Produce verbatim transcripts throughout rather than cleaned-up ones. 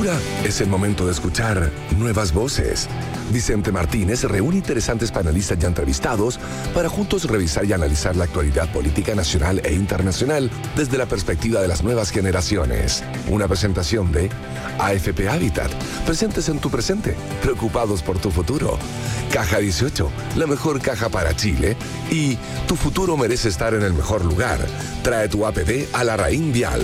Agricultura es el momento de escuchar nuevas voces. Vicente Martínez reúne interesantes panelistas ya entrevistados para juntos revisar y analizar la actualidad política nacional e internacional desde la perspectiva de las nuevas generaciones. Una presentación de A F P Habitat, presentes en tu presente, preocupados por tu futuro. Caja dieciocho, la mejor caja para Chile. Y tu futuro merece estar en el mejor lugar. Trae tu A P D a la Raín Vial.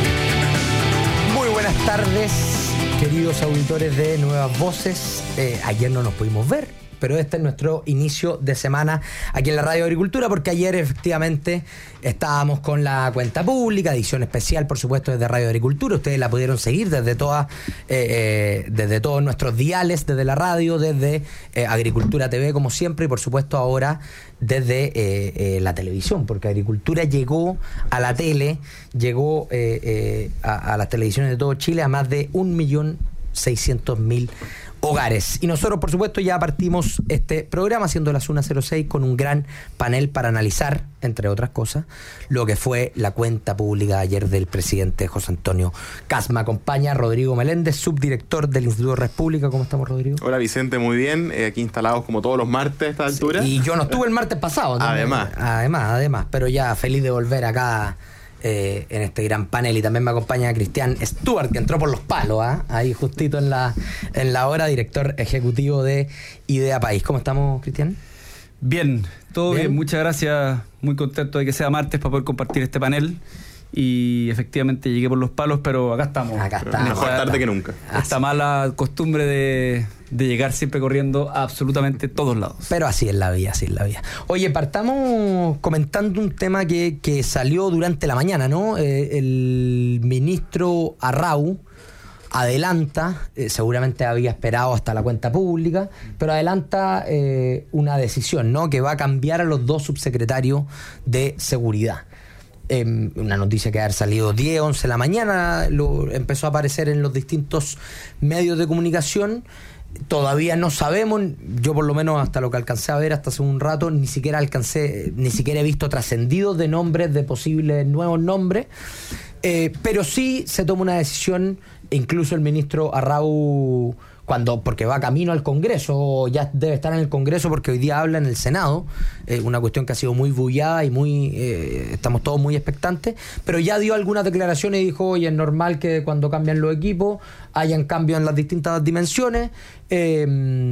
Muy buenas tardes, queridos auditores de Nuevas Voces. Eh, ayer no nos pudimos ver, pero este es nuestro inicio de semana aquí en la Radio Agricultura, porque ayer efectivamente estábamos con la cuenta pública, edición especial, por supuesto, desde Radio Agricultura. Ustedes la pudieron seguir desde todas, eh, eh, desde todos nuestros diales, desde la radio, desde eh, Agricultura T V, como siempre, y por supuesto ahora desde eh, eh, la televisión, porque Agricultura llegó a la tele, llegó eh, eh, a, a las televisiones de todo Chile a más de un millón seiscientos mil hogares. Y nosotros, por supuesto, ya partimos este programa siendo las una cero seis con un gran panel para analizar, entre otras cosas, lo que fue la cuenta pública ayer del presidente José Antonio Kast. Me acompaña Rodrigo Meléndez, subdirector del Instituto Red Pública. ¿Cómo estamos, Rodrigo? Hola, Vicente, muy bien. Eh, aquí instalados como todos los martes a esta altura. Sí, y yo no estuve el martes pasado, ¿no? Además. Además, además. Pero ya feliz de volver acá Eh, en este gran panel. Y también me acompaña Cristian Stuart, que entró por los palos, ¿eh? ahí justito en la, en la hora, director ejecutivo de Idea País. ¿Cómo estamos, Cristian? Bien, todo bien? bien, muchas gracias, muy contento de que sea martes para poder compartir este panel. Y efectivamente llegué por los palos, pero acá estamos. Acá estamos. Mejor tarde que nunca. Esta mala costumbre de, de llegar siempre corriendo a absolutamente todos lados. Pero así es la vida, así es la vida. Oye, partamos comentando un tema que, que salió durante la mañana, ¿no? Eh, el ministro Arrau adelanta, eh, seguramente había esperado hasta la cuenta pública, pero adelanta eh, una decisión, ¿no? Que va a cambiar a los dos subsecretarios de seguridad. Eh, una noticia que ha salido diez, once de la mañana, lo, empezó a aparecer en los distintos medios de comunicación. Todavía no sabemos, yo por lo menos hasta lo que alcancé a ver hasta hace un rato, ni siquiera alcancé, ni siquiera he visto trascendidos de nombres, de posibles nuevos nombres, eh, pero sí se toma una decisión, incluso el ministro Arrau, cuando, porque va camino al Congreso, ya debe estar en el Congreso porque hoy día habla en el Senado, eh, una cuestión que ha sido muy bullada y muy eh, estamos todos muy expectantes, pero ya dio algunas declaraciones y dijo, oye, es normal que cuando cambian los equipos hayan cambios en las distintas dimensiones, eh,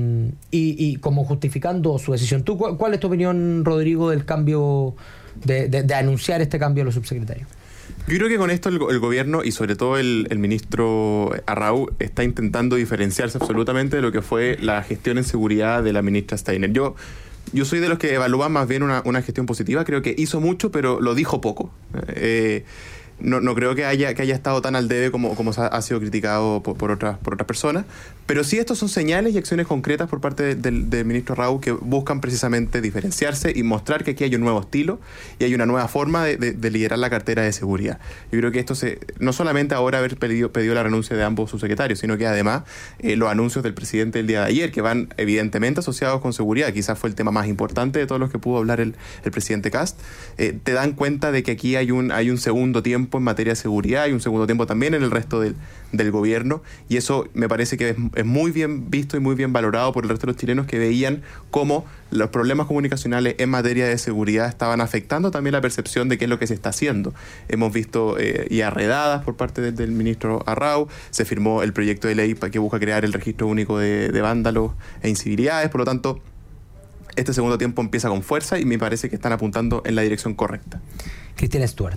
y, y como justificando su decisión. ¿Tú cuál, cuál es tu opinión, Rodrigo, del cambio, de, de, de anunciar este cambio de los subsecretarios? Yo creo que con esto el, el gobierno y sobre todo el, el ministro Arrau está intentando diferenciarse absolutamente de lo que fue la gestión en seguridad de la ministra Steiner. Yo, yo soy de los que evalúan más bien una, una gestión positiva. Creo que hizo mucho, pero lo dijo poco. Eh, no, no creo que haya, que haya estado tan al debe como, como ha sido criticado por, por, otras, por otras personas. Pero sí, estos son señales y acciones concretas por parte del, del ministro Arrau que buscan precisamente diferenciarse y mostrar que aquí hay un nuevo estilo y hay una nueva forma de, de, de liderar la cartera de seguridad. Yo creo que esto se, no solamente ahora haber pedido, pedido la renuncia de ambos subsecretarios, sino que además eh, los anuncios del presidente el día de ayer, que van evidentemente asociados con seguridad, quizás fue el tema más importante de todos los que pudo hablar el, el presidente Kast, eh, te dan cuenta de que aquí hay un, hay un segundo tiempo en materia de seguridad, hay un segundo tiempo también en el resto del, del gobierno, y eso me parece que es es muy bien visto y muy bien valorado por el resto de los chilenos, que veían cómo los problemas comunicacionales en materia de seguridad estaban afectando también la percepción de qué es lo que se está haciendo. Hemos visto eh, ya redadas por parte de, del ministro Arrau, se firmó el proyecto de ley que busca crear el registro único de, de vándalos e incivilidades, por lo tanto este segundo tiempo empieza con fuerza y me parece que están apuntando en la dirección correcta. Cristian Stuart.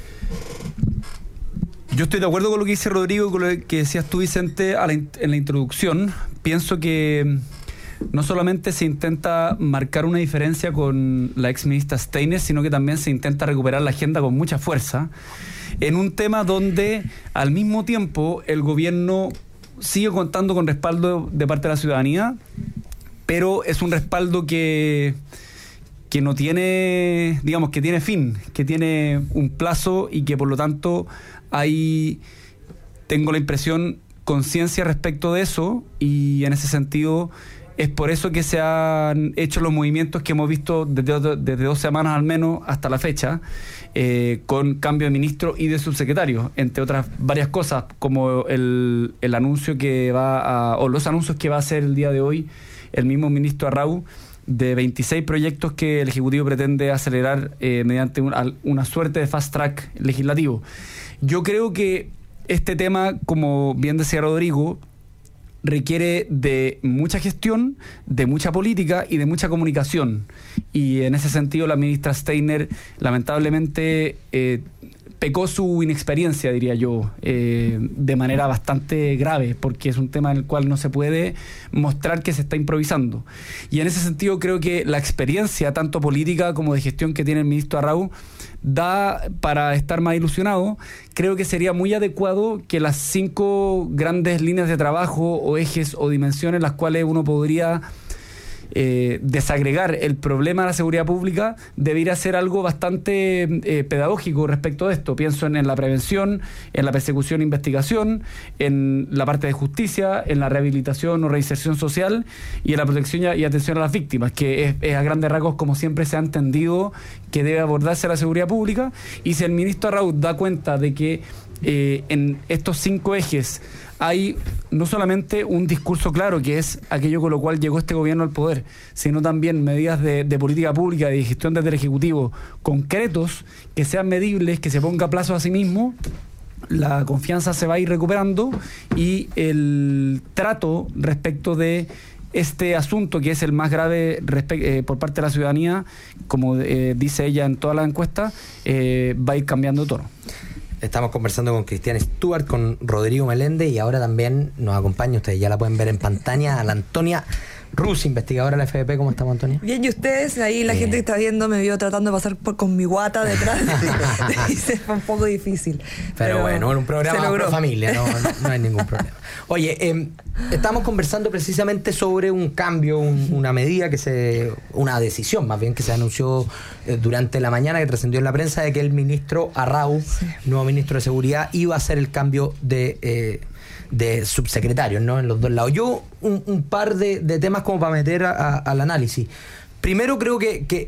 Yo estoy de acuerdo con lo que dice Rodrigo y con lo que decías tú, Vicente, a la in- en la introducción. Pienso que no solamente se intenta marcar una diferencia con la ex ministra Steiner, sino que también se intenta recuperar la agenda con mucha fuerza, en un tema donde al mismo tiempo el gobierno sigue contando con respaldo de parte de la ciudadanía, pero es un respaldo que... que no tiene, digamos, que tiene fin, que tiene un plazo y que por lo tanto hay, tengo la impresión, conciencia respecto de eso, y en ese sentido Es por eso que se han hecho los movimientos que hemos visto desde, desde dos semanas al menos hasta la fecha, eh, con cambio de ministro y de subsecretario, entre otras varias cosas, como el, el anuncio que va a, o los anuncios que va a hacer el día de hoy el mismo ministro Arrau, de veintiséis proyectos que el Ejecutivo pretende acelerar eh, mediante un, una suerte de fast track legislativo. Yo creo que este tema, como bien decía Rodrigo, requiere de mucha gestión, de mucha política y de mucha comunicación. Y en ese sentido la ministra Steiner lamentablemente eh, pecó su inexperiencia, diría yo, eh, de manera bastante grave, porque es un tema en el cual no se puede mostrar que se está improvisando. Y en ese sentido creo que la experiencia, tanto política como de gestión, que tiene el ministro Arrau, da para estar más ilusionado. Creo que sería muy adecuado que las cinco grandes líneas de trabajo o ejes o dimensiones las cuales uno podría eh, desagregar el problema de la seguridad pública debiera ser algo bastante eh, pedagógico respecto a esto. Pienso en, en la prevención, en la persecución e investigación, en la parte de justicia, en la rehabilitación o reinserción social y en la protección y atención a las víctimas, que es, es a grandes rasgos como siempre se ha entendido que debe abordarse la seguridad pública. Y si el ministro Arrau da cuenta de que eh, en estos cinco ejes hay no solamente un discurso claro, que es aquello con lo cual llegó este gobierno al poder, sino también medidas de, de política pública, de gestión desde el Ejecutivo, concretos, que sean medibles, que se ponga plazo a sí mismo, la confianza se va a ir recuperando y el trato respecto de este asunto, que es el más grave eh, por parte de la ciudadanía, como eh, dice ella en todas las encuestas, eh, va a ir cambiando de tono. Estamos conversando con Cristian Stuart, con Rodrigo Meléndez, y ahora también nos acompaña, ustedes ya la pueden ver en pantalla, a la Antonia Rus, investigadora de la F D P. ¿Cómo estamos, Antonia? Bien, ¿y ustedes? Ahí la Bien. gente que está viendo me vio tratando de pasar por, con mi guata detrás y se fue un poco difícil. Pero, pero bueno, un programa de familia, no, no, no hay ningún problema. Oye, eh, estamos conversando precisamente sobre un cambio, un, una medida que se, una decisión más bien que se anunció eh, durante la mañana, que trascendió en la prensa, de que el ministro Arrau, sí. nuevo ministro de Seguridad, iba a hacer el cambio de... Eh, de subsecretarios, ¿no? En los dos lados. Yo, un, un par de, de temas como para meter a, a, al análisis. Primero, creo que, que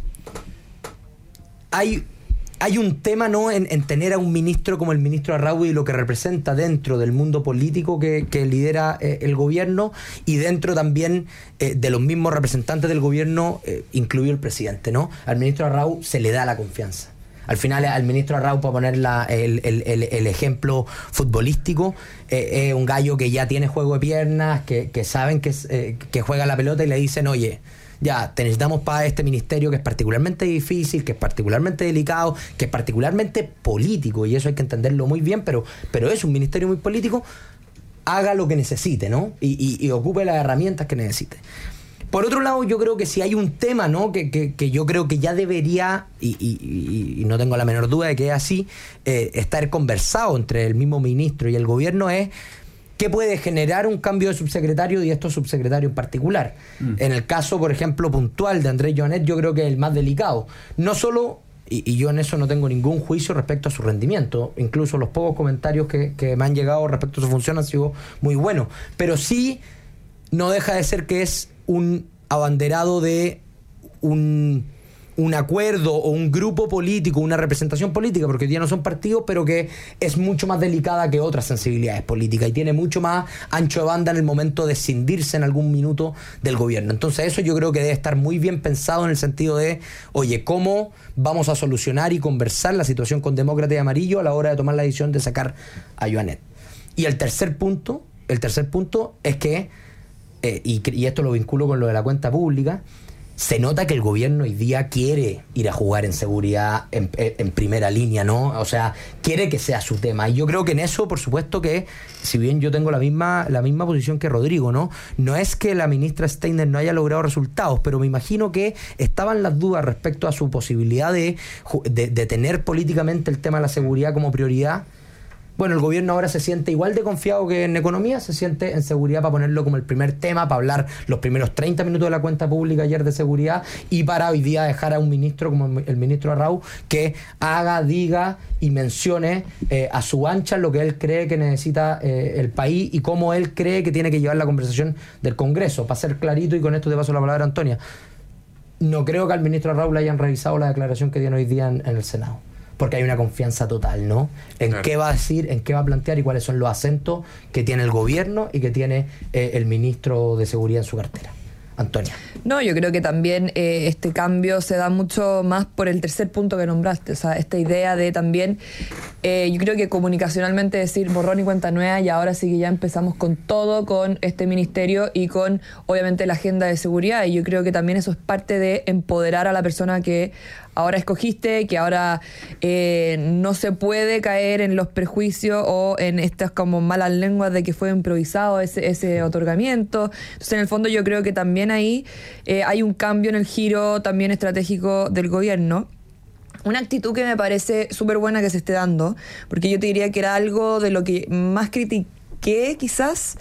hay, hay un tema, ¿no?, en, en tener a un ministro como el ministro Arrau y lo que representa dentro del mundo político que, que lidera eh, el gobierno, y dentro también eh, de los mismos representantes del gobierno, eh, incluido el presidente, ¿no? Al ministro Arrau se le da la confianza. Al final, al ministro Arrau, para poner la, el, el, el, el ejemplo futbolístico, eh, es un gallo que ya tiene juego de piernas, que, que saben que, eh, que juega la pelota, y le dicen, oye, ya, te necesitamos para este ministerio que es particularmente difícil, que es particularmente delicado, que es particularmente político, y eso hay que entenderlo muy bien, pero, pero es un ministerio muy político. Haga lo que necesite, ¿no? Y, y, y ocupe las herramientas que necesite. Por otro lado, yo creo que si hay un tema, ¿no?, que, que, que yo creo que ya debería, y, y, y no tengo la menor duda de que es así, eh, estar conversado entre el mismo ministro y el gobierno, es qué puede generar un cambio de subsecretario, y estos subsecretarios en particular. Mm. En el caso, por ejemplo, puntual de Andrés Joanet, yo creo que es el más delicado. No solo, y, y yo en eso no tengo ningún juicio respecto a su rendimiento, incluso los pocos comentarios que, que me han llegado respecto a su función han sido muy buenos, pero sí no deja de ser que es un abanderado de un, un acuerdo o un grupo político, una representación política, porque hoy día no son partidos, pero que es mucho más delicada que otras sensibilidades políticas y tiene mucho más ancho de banda en el momento de escindirse en algún minuto del gobierno. Entonces eso yo creo que debe estar muy bien pensado, en el sentido de, oye, ¿cómo vamos a solucionar y conversar la situación con Demócrata y Amarillo a la hora de tomar la decisión de sacar a Joanet? Y el tercer punto, el tercer punto es que Eh, y, y esto lo vinculo con lo de la cuenta pública, se nota que el gobierno hoy día quiere ir a jugar en seguridad en, en primera línea, ¿no? O sea, quiere que sea su tema. Y yo creo que en eso, por supuesto que, si bien yo tengo la misma, la misma posición que Rodrigo, ¿no? No es que la ministra Steiner no haya logrado resultados, pero me imagino que estaban las dudas respecto a su posibilidad de, de, de tener políticamente el tema de la seguridad como prioridad, Bueno, el gobierno ahora se siente igual de confiado que en economía, se siente en seguridad para ponerlo como el primer tema, para hablar los primeros treinta minutos de la cuenta pública ayer de seguridad y para hoy día dejar a un ministro como el ministro Arrau que haga, diga y mencione eh, a su ancha lo que él cree que necesita eh, el país y cómo él cree que tiene que llevar la conversación del Congreso. Para ser clarito, y con esto te paso la palabra a Antonia, no creo que al ministro Arrau le hayan revisado la declaración que tiene hoy día en, en el Senado. Porque hay una confianza total, ¿no? En claro. qué va a decir, en qué va a plantear y cuáles son los acentos que tiene el gobierno y que tiene eh, el ministro de Seguridad en su cartera. Antonia. No, yo creo que también eh, este cambio se da mucho más por el tercer punto que nombraste, o sea, esta idea de también, eh, yo creo que comunicacionalmente decir borrón y cuenta nueva, y ahora sí que ya empezamos con todo, con este ministerio y con, obviamente, la agenda de seguridad, y yo creo que también eso es parte de empoderar a la persona que ahora escogiste, que ahora eh, no se puede caer en los prejuicios o en estas como malas lenguas de que fue improvisado ese, ese otorgamiento. Entonces, en el fondo, yo creo que también ahí eh, hay un cambio en el giro también estratégico del gobierno. Una actitud que me parece súper buena que se esté dando, porque yo te diría que era algo de lo que más critiqué quizás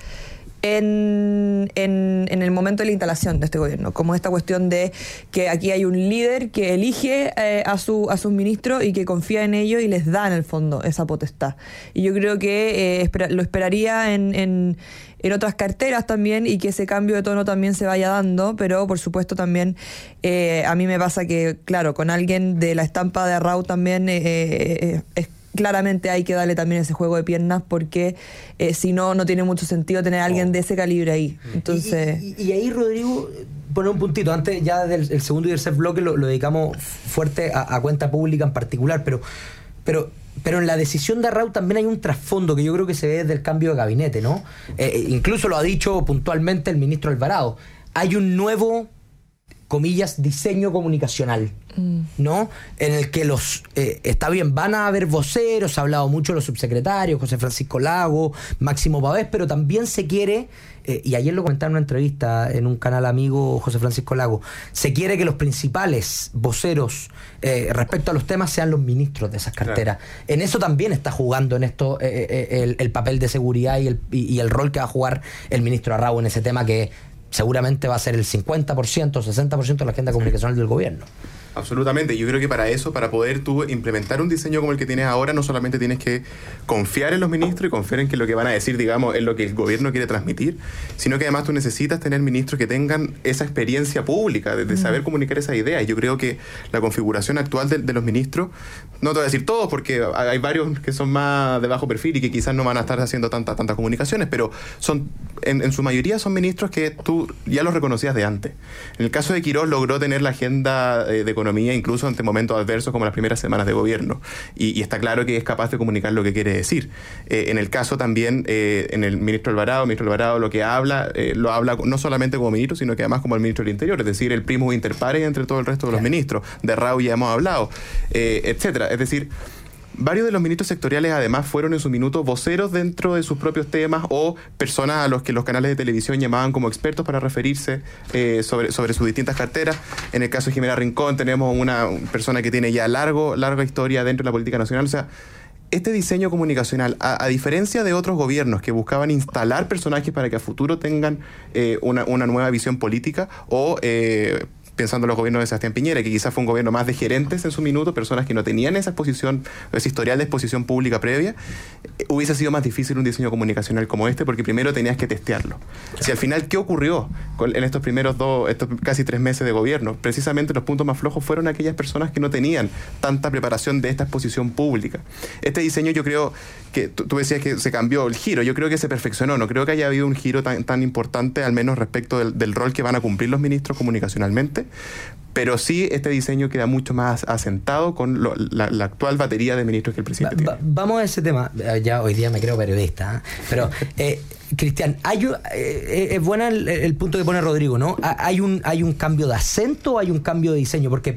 En, en, en el momento de la instalación de este gobierno, como esta cuestión de que aquí hay un líder que elige eh, a, su, a sus ministros y que confía en ellos y les da en el fondo esa potestad. Y yo creo que eh, espera, lo esperaría en, en, en otras carteras también, y que ese cambio de tono también se vaya dando, pero por supuesto también eh, a mí me pasa que, claro, con alguien de la estampa de Arrau también eh, eh, es claramente hay que darle también ese juego de piernas, porque eh, si no, no tiene mucho sentido tener a alguien de ese calibre ahí. Entonces, y, y, y ahí, Rodrigo, poner un puntito, antes ya del el segundo y tercer bloque lo, lo dedicamos fuerte a, a cuenta pública en particular, pero, pero, pero en la decisión de Arrau también hay un trasfondo que yo creo que se ve desde el cambio de gabinete, ¿no? Eh, incluso lo ha dicho puntualmente el ministro Alvarado. Hay un nuevo, comillas, diseño comunicacional, ¿no? En el que los, eh, está bien, van a haber voceros, ha hablado mucho los subsecretarios, José Francisco Lago, Máximo Pavés, pero también se quiere, eh, y ayer lo comentaba en una entrevista en un canal amigo José Francisco Lago, se quiere que los principales voceros eh, respecto a los temas sean los ministros de esas carteras. Claro. En eso también está jugando en esto eh, eh, el, el papel de seguridad y el, y, y el rol que va a jugar el ministro Arrau en ese tema, que seguramente va a ser el cincuenta por ciento, sesenta por ciento de la agenda comunicacional del gobierno. Absolutamente. Yo creo que para eso, para poder tú implementar un diseño como el que tienes ahora, no solamente tienes que confiar en los ministros y confiar en que lo que van a decir, digamos, es lo que el gobierno quiere transmitir, sino que además tú necesitas tener ministros que tengan esa experiencia pública, de, de saber comunicar esa idea. Y yo creo que la configuración actual de, de los ministros, no te voy a decir todos, porque hay varios que son más de bajo perfil y que quizás no van a estar haciendo tantas tantas comunicaciones, pero son en, en su mayoría son ministros que tú ya los reconocías de antes. En el caso de Quirós, logró tener la agenda eh, de economía incluso ante momentos adversos como las primeras semanas de gobierno, y, y está claro que es capaz de comunicar lo que quiere decir. Eh, en el caso también, eh, en el ministro Alvarado, ministro Alvarado lo que habla, eh, lo habla no solamente como ministro, sino que además como el ministro del Interior, es decir, el primus inter pares entre todo el resto de los ministros. De Arrau ya hemos hablado, eh, etcétera. Es decir, varios de los ministros sectoriales además fueron en su minuto voceros dentro de sus propios temas o personas a los que los canales de televisión llamaban como expertos para referirse eh, sobre, sobre sus distintas carteras. En el caso de Jimena Rincón tenemos una persona que tiene ya largo, larga historia dentro de la política nacional. O sea, este diseño comunicacional, a, a diferencia de otros gobiernos que buscaban instalar personajes para que a futuro tengan eh, una, una nueva visión política o... Eh, pensando en los gobiernos de Sebastián Piñera, que quizás fue un gobierno más de gerentes en su minuto, personas que no tenían esa exposición, ese historial de exposición pública previa, eh, hubiese sido más difícil un diseño comunicacional como este, porque primero tenías que testearlo. Si al final, ¿qué ocurrió con, en estos primeros dos, estos casi tres meses de gobierno? Precisamente los puntos más flojos fueron aquellas personas que no tenían tanta preparación de esta exposición pública. Este diseño, yo creo que, tú, tú decías que se cambió el giro, yo creo que se perfeccionó, no creo que haya habido un giro tan, tan importante, al menos respecto del, del rol que van a cumplir los ministros comunicacionalmente, pero sí este diseño queda mucho más asentado con lo, la, la actual batería de ministros que el presidente va, va, tiene. Vamos a ese tema. Ya hoy día me creo periodista, ¿eh? Pero eh, Cristian, hay, eh, es buena el, el punto que pone Rodrigo, ¿no? ¿Hay un, hay un cambio de acento o hay un cambio de diseño? Porque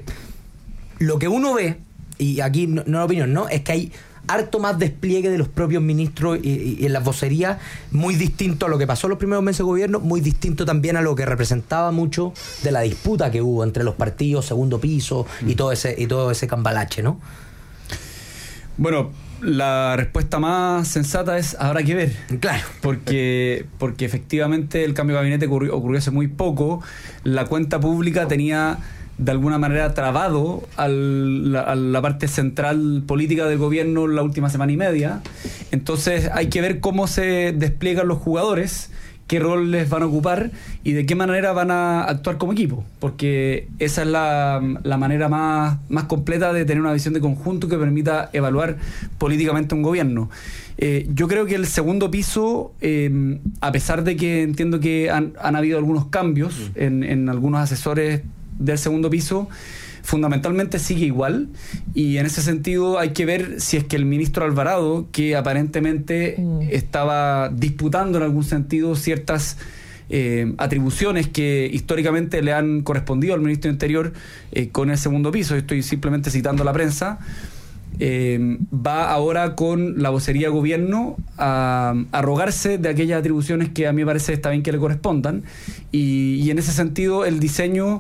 lo que uno ve, y aquí no, no es opinión, ¿no? Es que hay harto más despliegue de los propios ministros y, y, y en las vocerías, muy distinto a lo que pasó en los primeros meses de gobierno, muy distinto también a lo que representaba mucho de la disputa que hubo entre los partidos, segundo piso y todo ese, y todo ese cambalache, ¿no? Bueno, La respuesta más sensata es habrá que ver. Claro. Porque, porque efectivamente el cambio de gabinete ocurrió, ocurrió hace muy poco. La cuenta pública tenía de alguna manera trabado al, la, a la parte central política del gobierno la última semana y media. Entonces hay que ver cómo se despliegan los jugadores, qué rol les van a ocupar y de qué manera van a actuar como equipo, porque esa es la, la manera más, más completa de tener una visión de conjunto que permita evaluar políticamente un gobierno. Eh, yo creo que el segundo piso, eh, a pesar de que entiendo que han, han habido algunos cambios mm. en, en algunos asesores del segundo piso, fundamentalmente sigue igual, y en ese sentido hay que ver si es que el ministro Alvarado, que aparentemente mm. estaba disputando en algún sentido ciertas eh, atribuciones que históricamente le han correspondido al ministro de Interior eh, con el segundo piso, estoy simplemente citando a la prensa, eh, va ahora con la vocería de gobierno a arrogarse de aquellas atribuciones que a mí me parece está bien que le correspondan, y, y en ese sentido el diseño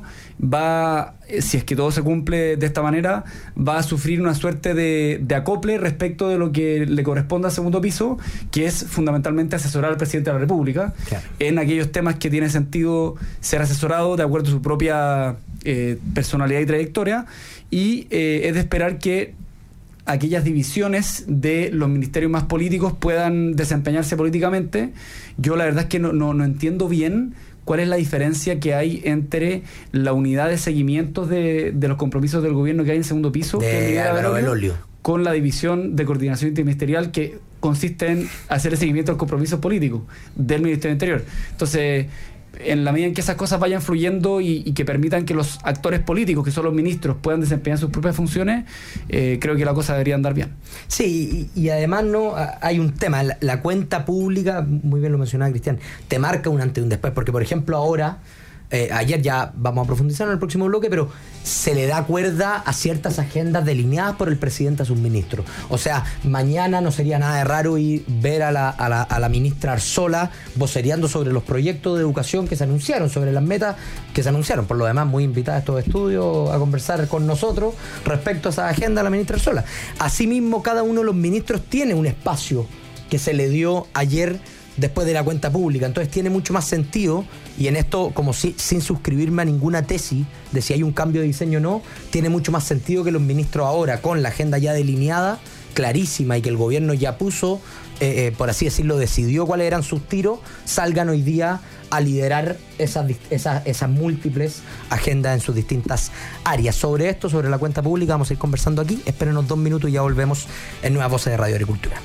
va, si es que todo se cumple de esta manera, va a sufrir una suerte de, de acople respecto de lo que le corresponde al segundo piso, que es fundamentalmente asesorar al presidente de la República, claro, en aquellos temas que tiene sentido ser asesorado de acuerdo a su propia eh, personalidad y trayectoria, y eh, es de esperar que aquellas divisiones de los ministerios más políticos puedan desempeñarse políticamente. Yo la verdad es que no, no, no entiendo bien cuál es la diferencia que hay entre la unidad de seguimientos de, de los compromisos del gobierno que hay en segundo piso de Álvaro Belolio, con la división de coordinación interministerial que consiste en hacer el seguimiento de los compromisos políticos del Ministerio del Interior. Entonces, en la medida en que esas cosas vayan fluyendo y, y que permitan que los actores políticos, que son los ministros, puedan desempeñar sus propias funciones, eh, creo que la cosa debería andar bien. Sí, y, y además no hay un tema, la, la cuenta pública, muy bien lo mencionaba Cristian, te marca un antes y un después, porque por ejemplo ahora, eh, ayer ya vamos a profundizar en el próximo bloque, pero se le da cuerda a ciertas agendas delineadas por el presidente a sus ministros. O sea, mañana no sería nada de raro ir ver a la, a la, a la ministra Arzola vocereando sobre los proyectos de educación que se anunciaron, sobre las metas que se anunciaron. Por lo demás, muy invitada a estos estudios a conversar con nosotros respecto a esa agenda, la ministra Arzola. Asimismo, cada uno de los ministros tiene un espacio que se le dio ayer después de la cuenta pública, entonces tiene mucho más sentido, y en esto, como si, sin suscribirme a ninguna tesis de si hay un cambio de diseño o no, tiene mucho más sentido que los ministros ahora, con la agenda ya delineada, clarísima, y que el gobierno ya puso, eh, eh, por así decirlo, decidió cuáles eran sus tiros, salgan hoy día a liderar esas, esas, esas múltiples agendas en sus distintas áreas. Sobre esto, sobre la cuenta pública, vamos a ir conversando aquí. Espérenos dos minutos y ya volvemos en Nuevas Voces de Radio Agricultura.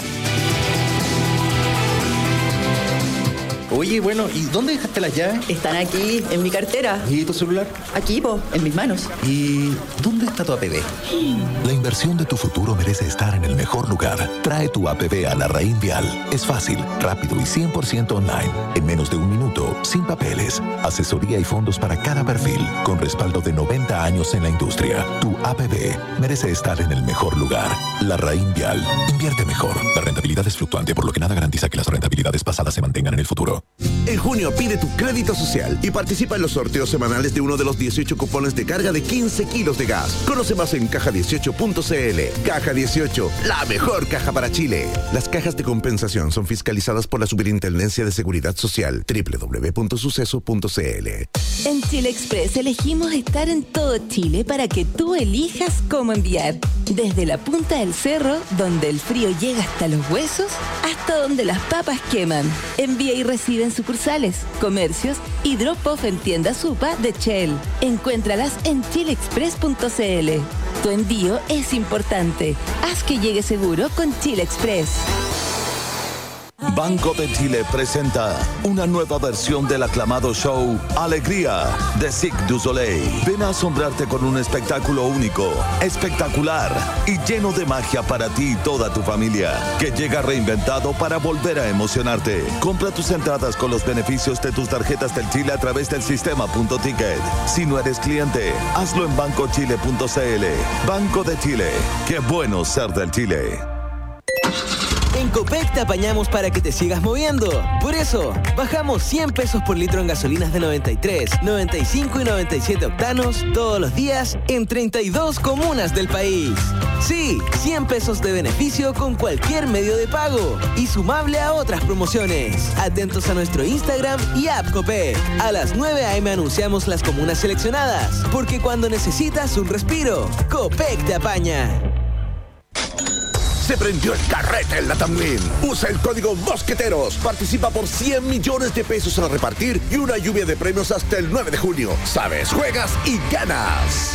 Oye, bueno, ¿y dónde dejaste las llaves? Están aquí, en mi cartera. ¿Y tu celular? Aquí, po, en mis manos. ¿Y dónde está tu A P B? La inversión de tu futuro merece estar en el mejor lugar. Trae tu A P B a Larraín Vial. Es fácil, rápido y cien por ciento online. En menos de un minuto, sin papeles. Asesoría y fondos para cada perfil, con respaldo de noventa años en la industria. Tu A P B merece estar en el mejor lugar. Larraín Vial. Invierte mejor. La rentabilidad es fluctuante, por lo que nada garantiza que las rentabilidades pasadas se mantengan en el futuro. En junio pide tu crédito social y participa en los sorteos semanales de uno de los dieciocho cupones de carga de quince kilos de gas. Conoce más en caja dieciocho punto c l. Caja dieciocho, la mejor caja para Chile. Las cajas de compensación son fiscalizadas por la Superintendencia de Seguridad Social. doble u doble u doble u punto suceso punto c l. En Chile Express elegimos estar en todo Chile para que tú elijas cómo enviar. Desde la punta del cerro, donde el frío llega hasta los huesos, hasta donde las papas queman. Envía y recibe en sucursales, comercios y drop-off en tiendas Supa de Shell. Encuéntralas en chile express punto c l. Tu envío es importante. Haz que llegue seguro con Chile Express. Banco de Chile presenta una nueva versión del aclamado show Alegría de Cirque du Soleil. Ven a asombrarte con un espectáculo único, espectacular y lleno de magia para ti y toda tu familia, que llega reinventado para volver a emocionarte. Compra tus entradas con los beneficios de tus tarjetas del Chile a través del sistema Punto Ticket. Si no eres cliente, hazlo en banco chile punto c l. Banco de Chile. Qué bueno ser del Chile. En Copec te apañamos para que te sigas moviendo. Por eso, bajamos cien pesos por litro en gasolinas de noventa y tres, noventa y cinco y noventa y siete octanos todos los días en treinta y dos comunas del país. Sí, cien pesos de beneficio con cualquier medio de pago y sumable a otras promociones. Atentos a nuestro Instagram y app Copec. A las nueve a eme anunciamos las comunas seleccionadas, porque cuando necesitas un respiro, Copec te apaña. Se prendió el carrete en la Tamwin. Usa el código Mosqueteros. Participa por cien millones de pesos a repartir y una lluvia de premios hasta el nueve de junio. Sabes, juegas y ganas.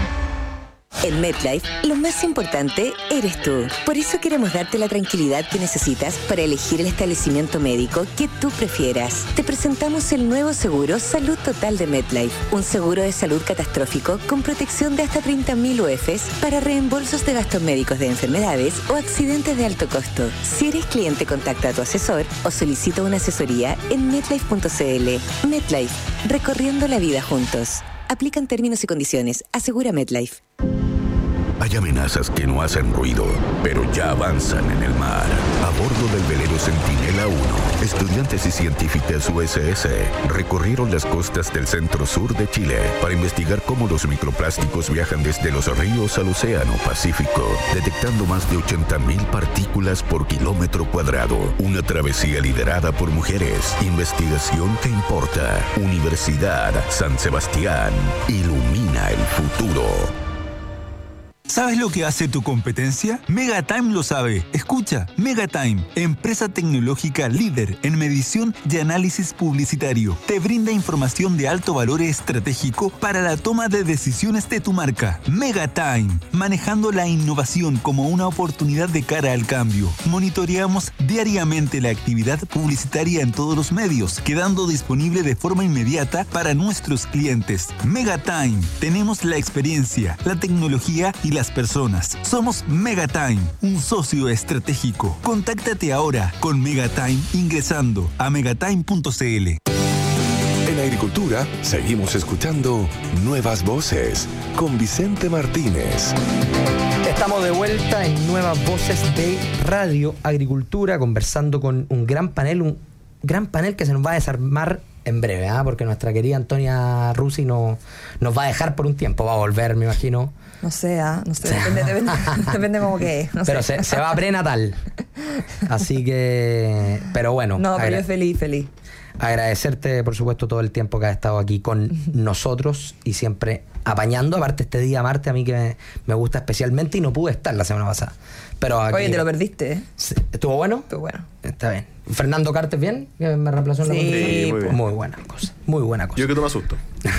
En MetLife, lo más importante eres tú. Por eso queremos darte la tranquilidad que necesitas para elegir el establecimiento médico que tú prefieras. Te presentamos el nuevo seguro Salud Total de MetLife, un seguro de salud catastrófico con protección de hasta treinta mil U Efes para reembolsos de gastos médicos de enfermedades o accidentes de alto costo. Si eres cliente, contacta a tu asesor o solicita una asesoría en metlife punto cl. MetLife, recorriendo la vida juntos. Aplican términos y condiciones. Asegura MetLife. Hay amenazas que no hacen ruido, pero ya avanzan en el mar. A bordo del velero Centinela uno, estudiantes y científicas U S S recorrieron las costas del centro-sur de Chile para investigar cómo los microplásticos viajan desde los ríos al océano Pacífico, detectando más de ochenta mil partículas por kilómetro cuadrado. Una travesía liderada por mujeres. Investigación que importa. Universidad San Sebastián. Ilumina el futuro. ¿Sabes lo que hace tu competencia? Megatime lo sabe. Escucha, Megatime, empresa tecnológica líder en medición y análisis publicitario. Te brinda información de alto valor estratégico para la toma de decisiones de tu marca. Megatime, manejando la innovación como una oportunidad de cara al cambio. Monitoreamos diariamente la actividad publicitaria en todos los medios, quedando disponible de forma inmediata para nuestros clientes. Megatime, tenemos la experiencia, la tecnología y las personas. Somos Megatime, un socio estratégico. Contáctate ahora con Megatime ingresando a megatime punto cl. En Agricultura seguimos escuchando Nuevas Voces con Vicente Martínez. Estamos de vuelta en Nuevas Voces de Radio Agricultura, conversando con un gran panel, un gran panel que se nos va a desarmar en breve, ¿eh? Porque nuestra querida Antonia Rusi no, nos va a dejar por un tiempo, va a volver, me imagino. No sé, ¿eh? no sé, depende, depende, depende como que no pero sé. se, se va a prenatal. Así que, pero bueno. No, pero yo feliz, feliz. Agradecerte, por supuesto, todo el tiempo que has estado aquí con nosotros y siempre apañando. Aparte, este día martes a mí que me, me gusta especialmente y no pude estar la semana pasada. Pero aquí, oye, te lo perdiste, ¿eh? ¿Estuvo bueno? Estuvo bueno. Está bien. Fernando Cartes, ¿bien? Que me reemplazó en la sí, conducción. muy, bien. Muy buena cosa. Muy buena cosa. Yo que toma susto.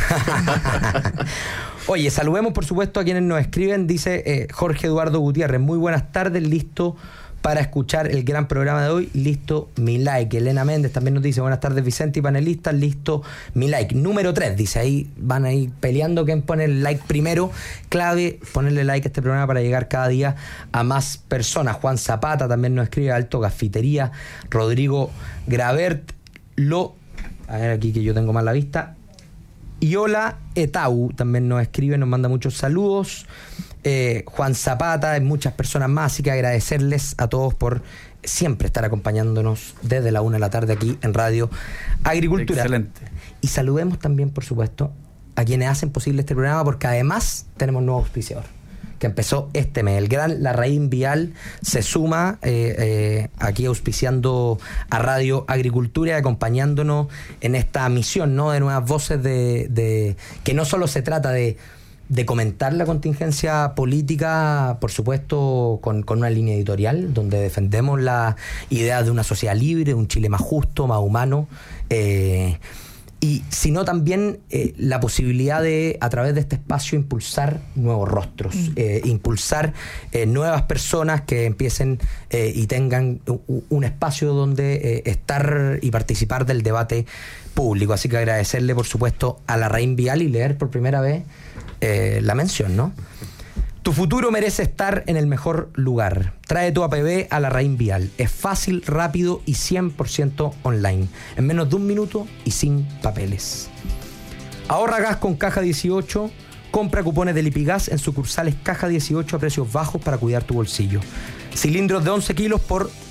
Oye, saludemos por supuesto a quienes nos escriben. Dice eh, Jorge Eduardo Gutiérrez, muy buenas tardes, listo para escuchar el gran programa de hoy, listo mi like. Elena Méndez también nos dice, buenas tardes Vicente y panelistas, listo mi like. Número tres, dice, ahí van a ir peleando quién pone el like primero. Clave, ponerle like a este programa para llegar cada día a más personas. Juan Zapata también nos escribe, Alto Gafitería. Rodrigo Gravert, lo... A ver aquí que yo tengo mal la vista. Y hola Etau también nos escribe, nos manda muchos saludos. Eh, Juan Zapata, muchas personas más, así que agradecerles a todos por siempre estar acompañándonos desde la una de la tarde aquí en Radio Agricultura. Excelente. Y saludemos también, por supuesto, a quienes hacen posible este programa, porque además tenemos un nuevo auspiciador que empezó este mes. El gran Larraín Vial se suma eh, eh, aquí auspiciando a Radio Agricultura y acompañándonos en esta misión, ¿no?, de Nuevas Voces, de, de que no solo se trata de de comentar la contingencia política, por supuesto, con, con una línea editorial donde defendemos la idea de una sociedad libre, un Chile más justo, más humano, eh, y sino también eh, la posibilidad de, a través de este espacio, impulsar nuevos rostros, mm. eh, impulsar eh, nuevas personas que empiecen eh, y tengan un, un espacio donde eh, estar y participar del debate público. Así que agradecerle, por supuesto, a Larraín Vial y leer por primera vez Eh, la mención, ¿no? Tu futuro merece estar en el mejor lugar. Trae tu A P B a Larraín Vial. Es fácil, rápido y cien por ciento online. En menos de un minuto y sin papeles. Ahorra gas con Caja dieciocho. Compra cupones de Lipigas en sucursales Caja dieciocho a precios bajos para cuidar tu bolsillo. Cilindros de once kilos por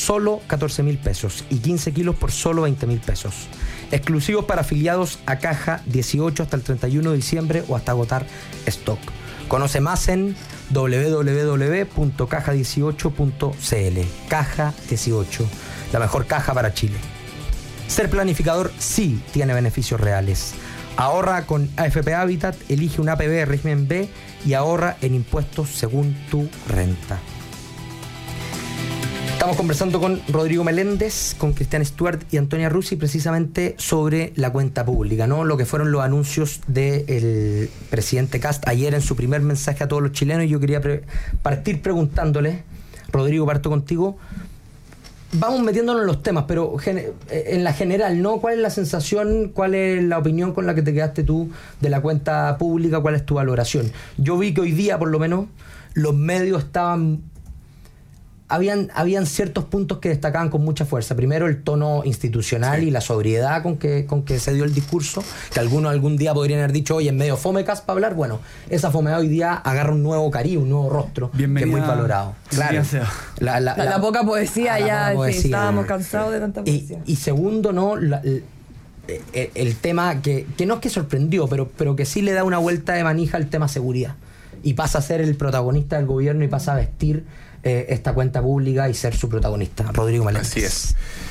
solo catorce mil pesos y quince kilos por solo veinte mil pesos. Exclusivos para afiliados a Caja dieciocho hasta el treinta y uno de diciembre o hasta agotar stock. Conoce más en doble u doble u doble u punto caja dieciocho punto c l. Caja dieciocho, la mejor caja para Chile. Ser planificador sí tiene beneficios reales. Ahorra con A F P Habitat, elige un A P B de régimen B y ahorra en impuestos según tu renta. Estamos conversando con Rodrigo Meléndez, con Cristian Stuart y Antonia Rusi precisamente sobre la cuenta pública, ¿no? Lo que fueron los anuncios del presidente Kast ayer en su primer mensaje a todos los chilenos. Y yo quería pre- partir preguntándole, Rodrigo, parto contigo. Vamos metiéndonos en los temas, pero gen- en la general, ¿no? ¿Cuál es la sensación, cuál es la opinión con la que te quedaste tú de la cuenta pública? ¿Cuál es tu valoración? Yo vi que hoy día, por lo menos, los medios estaban... Habían, habían ciertos puntos que destacaban con mucha fuerza. Primero, el tono institucional sí. y la sobriedad con que, con que se dio el discurso, que algunos algún día podrían haber dicho, oye, en medio fome Kast para hablar. Bueno, esa fomedad hoy día agarra un nuevo cariz, un nuevo rostro, bienvenida, que es muy valorado. Claro. La, la, la, la poca poesía ya, poesía, sí, estábamos cansados de tanta poesía. Y, y segundo, ¿no? La, el, el, el tema que, que no es que sorprendió, pero, pero que sí le da una vuelta de manija al tema seguridad. Y pasa a ser el protagonista del gobierno y pasa a vestir Eh, esta cuenta pública y ser su protagonista. Rodrigo Meléndez. Así es.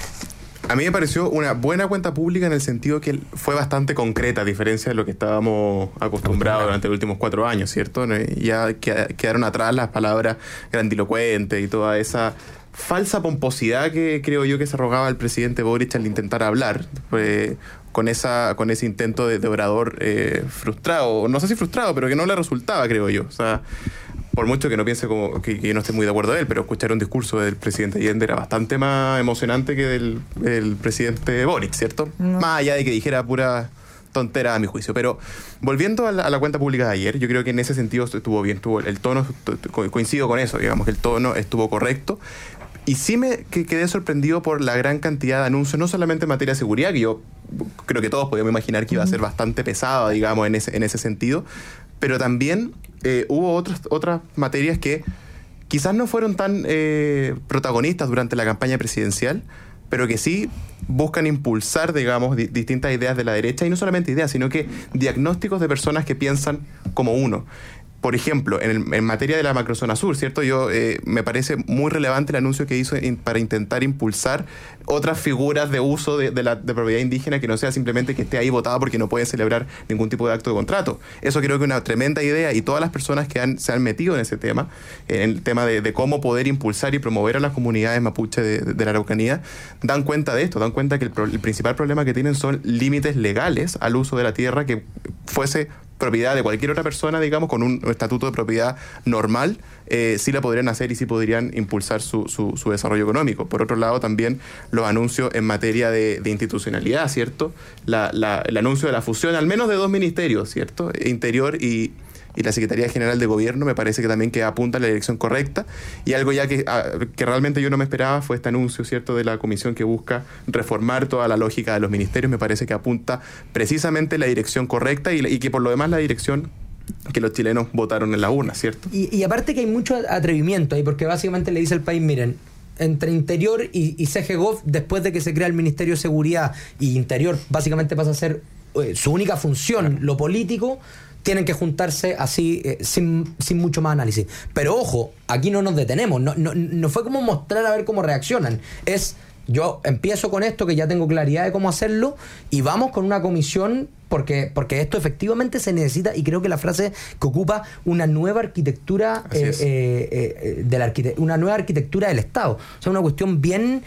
A mí me pareció una buena cuenta pública en el sentido que fue bastante concreta, a diferencia de lo que estábamos acostumbrados durante los últimos cuatro años, ¿cierto? Ya quedaron atrás las palabras grandilocuentes y toda esa falsa pomposidad que creo yo que se arrogaba el presidente Boric al intentar hablar, pues, con esa con ese intento de, de orador eh, frustrado, no sé si frustrado, pero que no le resultaba, creo yo. O sea, por mucho que no piense como que, que yo no esté muy de acuerdo de él, pero escuchar un discurso del presidente Allende era bastante más emocionante que del, del presidente Boric, ¿cierto? No. Más allá de que dijera pura tontera a mi juicio. Pero volviendo a la, a la cuenta pública de ayer, yo creo que en ese sentido estuvo bien, estuvo, el tono, coincido con eso, digamos que el tono estuvo correcto. Y sí me quedé sorprendido por la gran cantidad de anuncios, no solamente en materia de seguridad, que yo creo que todos podíamos imaginar que iba a ser bastante pesado, digamos, en ese, en ese sentido, pero también eh, hubo otras, otras materias que quizás no fueron tan eh, protagonistas durante la campaña presidencial, pero que sí buscan impulsar, digamos, di- distintas ideas de la derecha, y no solamente ideas, sino que diagnósticos de personas que piensan como uno. Por ejemplo, en, el, en materia de la macrozona sur, ¿cierto? Yo eh, me parece muy relevante el anuncio que hizo in, para intentar impulsar otras figuras de uso de, de la de propiedad indígena que no sea simplemente que esté ahí votada porque no puede celebrar ningún tipo de acto de contrato. Eso creo que es una tremenda idea, y todas las personas que han, se han metido en ese tema, en el tema de, de cómo poder impulsar y promover a las comunidades mapuche de, de, de la Araucanía, dan cuenta de esto, dan cuenta que el, el principal problema que tienen son límites legales al uso de la tierra que fuese propiedad de cualquier otra persona, digamos, con un estatuto de propiedad normal, eh, sí la podrían hacer y sí podrían impulsar su, su, su desarrollo económico. Por otro lado, también los anuncios en materia de, de institucionalidad, ¿cierto? La, la, el anuncio de la fusión, al menos de dos ministerios, ¿cierto? Interior y... y la Secretaría General de Gobierno, me parece que también que apunta a la dirección correcta. Y algo ya que, a, que realmente yo no me esperaba fue este anuncio, ¿cierto?, de la comisión que busca reformar toda la lógica de los ministerios. Me parece que apunta precisamente la dirección correcta y, y que por lo demás la dirección que los chilenos votaron en la urna, ¿cierto? Y, y aparte que hay mucho atrevimiento ahí, porque básicamente le dice al país, miren, entre Interior y, y C G Gov, después de que se crea el Ministerio de Seguridad, y Interior básicamente pasa a ser eh, su única función, lo político, tienen que juntarse así, eh, sin, sin mucho más análisis. Pero ojo, aquí no nos detenemos. No, no, no fue como mostrar a ver cómo reaccionan. Es, yo empiezo con esto, que ya tengo claridad de cómo hacerlo, y vamos con una comisión, porque, porque esto efectivamente se necesita, y creo que la frase que ocupa una nueva arquitectura, eh, eh, eh, de la arquite- una nueva arquitectura del Estado. O sea, una cuestión bien...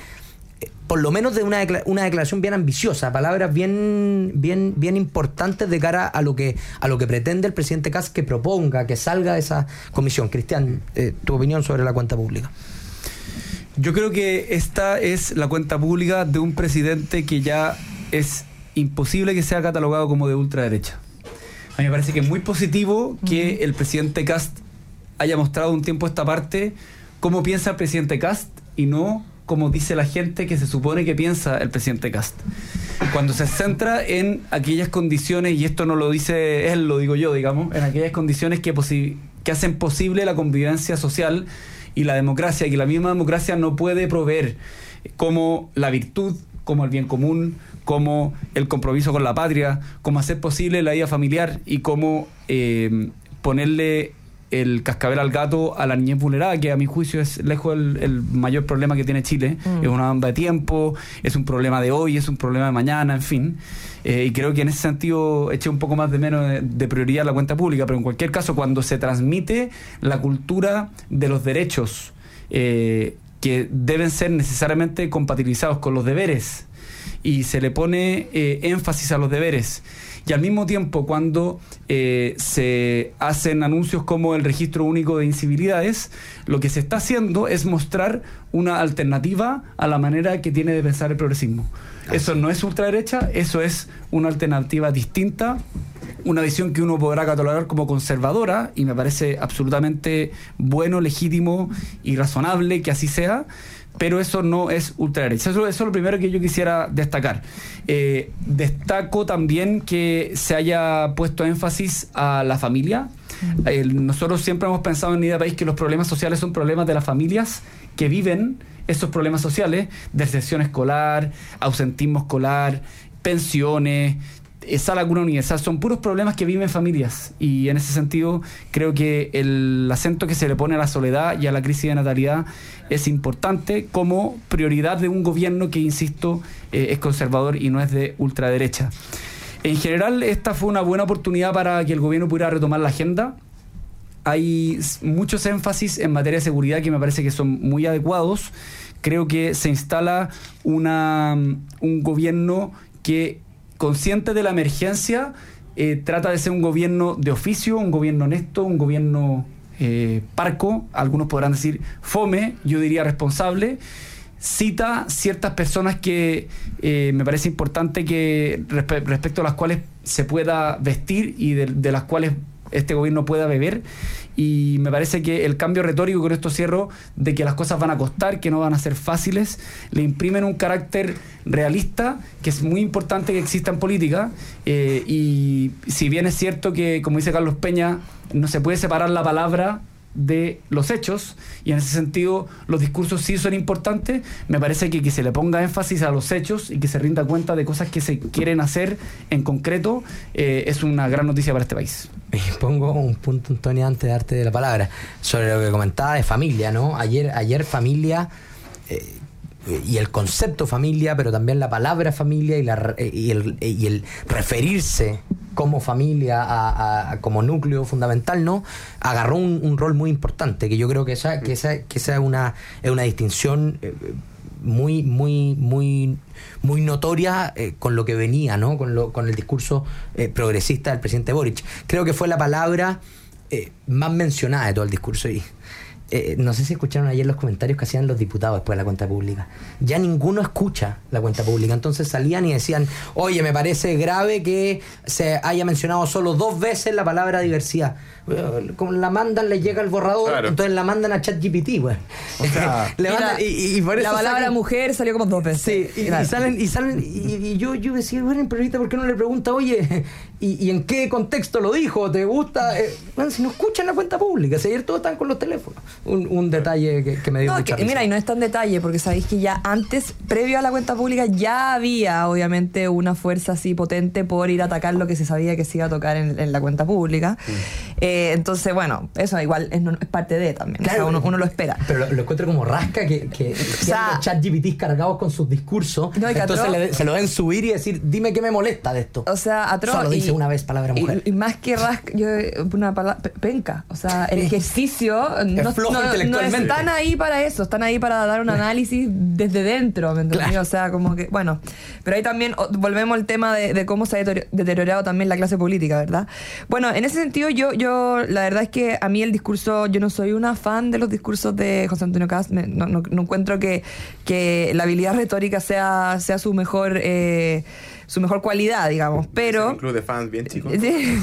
por lo menos de una, decla- una declaración bien ambiciosa, palabras bien, bien, bien importantes de cara a lo que a lo que pretende el presidente Kast que proponga, que salga de esa comisión. Cristian, eh, tu opinión sobre la cuenta pública. Yo creo que esta es la cuenta pública de un presidente que ya es imposible que sea catalogado como de ultraderecha. A mí me parece que es muy positivo que uh-huh. el presidente Kast haya mostrado un tiempo a esta parte cómo piensa el presidente Kast y no como dice la gente que se supone que piensa el presidente Kast. Cuando se centra en aquellas condiciones, y esto no lo dice él, lo digo yo, digamos, en aquellas condiciones que, posi- que hacen posible la convivencia social y la democracia, y que la misma democracia no puede proveer, como la virtud, como el bien común, como el compromiso con la patria, como hacer posible la vida familiar y como eh, ponerle el cascabel al gato a la niñez vulnerada, que a mi juicio es lejos el, el mayor problema que tiene Chile. Mm. Es una bomba de tiempo, es un problema de hoy, es un problema de mañana, en fin. Eh, y creo que en ese sentido eché un poco más de menos de, de prioridad la cuenta pública, pero en cualquier caso, cuando se transmite la cultura de los derechos eh, que deben ser necesariamente compatibilizados con los deberes, y se le pone eh, énfasis a los deberes, y al mismo tiempo cuando eh, se hacen anuncios como el registro único de incivilidades, lo que se está haciendo es mostrar una alternativa a la manera que tiene de pensar el progresismo. Eso no es ultraderecha, eso es una alternativa distinta, una visión que uno podrá catalogar como conservadora, y me parece absolutamente bueno, legítimo y razonable que así sea, pero eso no es ultraderecha. Eso, eso es lo primero que yo quisiera destacar. Eh, destaco también que se haya puesto énfasis a la familia. Eh, nosotros siempre hemos pensado en Idea País que los problemas sociales son problemas de las familias que viven esos problemas sociales, deserción escolar, ausentismo escolar, pensiones, esa laguna universal, son puros problemas que viven familias, y en ese sentido creo que el acento que se le pone a la soledad y a la crisis de natalidad es importante como prioridad de un gobierno que, insisto, eh, es conservador y no es de ultraderecha. En general, esta fue una buena oportunidad para que el gobierno pudiera retomar la agenda. Hay muchos énfasis en materia de seguridad que me parece que son muy adecuados. Creo que se instala una, un gobierno que, consciente de la emergencia, eh, trata de ser un gobierno de oficio, un gobierno honesto, un gobierno eh, parco, algunos podrán decir fome, yo diría responsable. Cita ciertas personas que eh, me parece importante que respe- respecto a las cuales se pueda vestir y de, de las cuales este gobierno pueda beber, y me parece que el cambio retórico, con esto cierro, de que las cosas van a costar, que no van a ser fáciles, le imprimen un carácter realista que es muy importante que exista en política, eh, y si bien es cierto que, como dice Carlos Peña, no se puede separar la palabra de los hechos, y en ese sentido los discursos sí son importantes, me parece que que se le ponga énfasis a los hechos y que se rinda cuenta de cosas que se quieren hacer en concreto, eh, es una gran noticia para este país. Y pongo un punto, Antonio, antes de darte la palabra, sobre lo que comentaba de familia, ¿no? Ayer, ayer familia, eh, y el concepto familia, pero también la palabra familia y, la, y, el, y el referirse como familia a, a, como núcleo fundamental, ¿no? Agarró un, un rol muy importante, que yo creo que esa, que esa, que esa es una, es una distinción eh, muy, muy, muy, muy notoria eh, con lo que venía, ¿no? Con lo, con el discurso eh, progresista del presidente Boric. Creo que fue la palabra eh, más mencionada de todo el discurso ahí. Eh, no sé si escucharon ayer los comentarios que hacían los diputados después de la cuenta pública. Ya ninguno escucha la cuenta pública. Entonces salían y decían: oye, me parece grave que se haya mencionado solo dos veces la palabra diversidad. Como la mandan, le llega el borrador, claro. Entonces la mandan a ChatGPT, güey. O sea, le mandan, y, y, y por eso la palabra salen, mujer salió como dos veces. Sí, y, claro. y salen, y salen, y, y yo, yo decía, bueno, pero ahorita, ¿por qué no le pregunta, oye, y, y en qué contexto lo dijo? ¿Te gusta? Eh, bueno, si no escuchan la cuenta pública, si ayer todos están con los teléfonos. Un, un detalle que, que me dio no, mucha que, risa. Mira, y no es tan detalle, porque sabéis que ya antes, previo a la cuenta pública, ya había obviamente una fuerza así potente por ir a atacar lo que se sabía que se iba a tocar en, en la cuenta pública. Mm. Eh, entonces, bueno, eso igual es, es parte de también. Claro, o sea, uno, uno lo espera. Pero lo, lo encuentro como rasca que, que, o sea, los ChatGPT cargados con sus discursos. No, entonces le, se lo deben subir y decir, dime qué me molesta de esto. O sea, atroz. Solo dice y, una vez palabra mujer. Y, y más que rasca, yo, una palabra, penca. O sea, el ejercicio no, flojo no, intelectualmente. No están ahí para eso, están ahí para dar un análisis desde dentro, ¿me entendés? Claro. O sea, como que, bueno, pero ahí también volvemos al tema de, de cómo se ha deteriorado también la clase política, ¿verdad? Bueno, en ese sentido yo, yo la verdad es que a mí el discurso, yo no soy una fan de los discursos de José Antonio Kast, no, no, no encuentro que, que la habilidad retórica sea, sea su mejor eh, su mejor cualidad, digamos, pero... Es un club de fans bien chicos. Sí.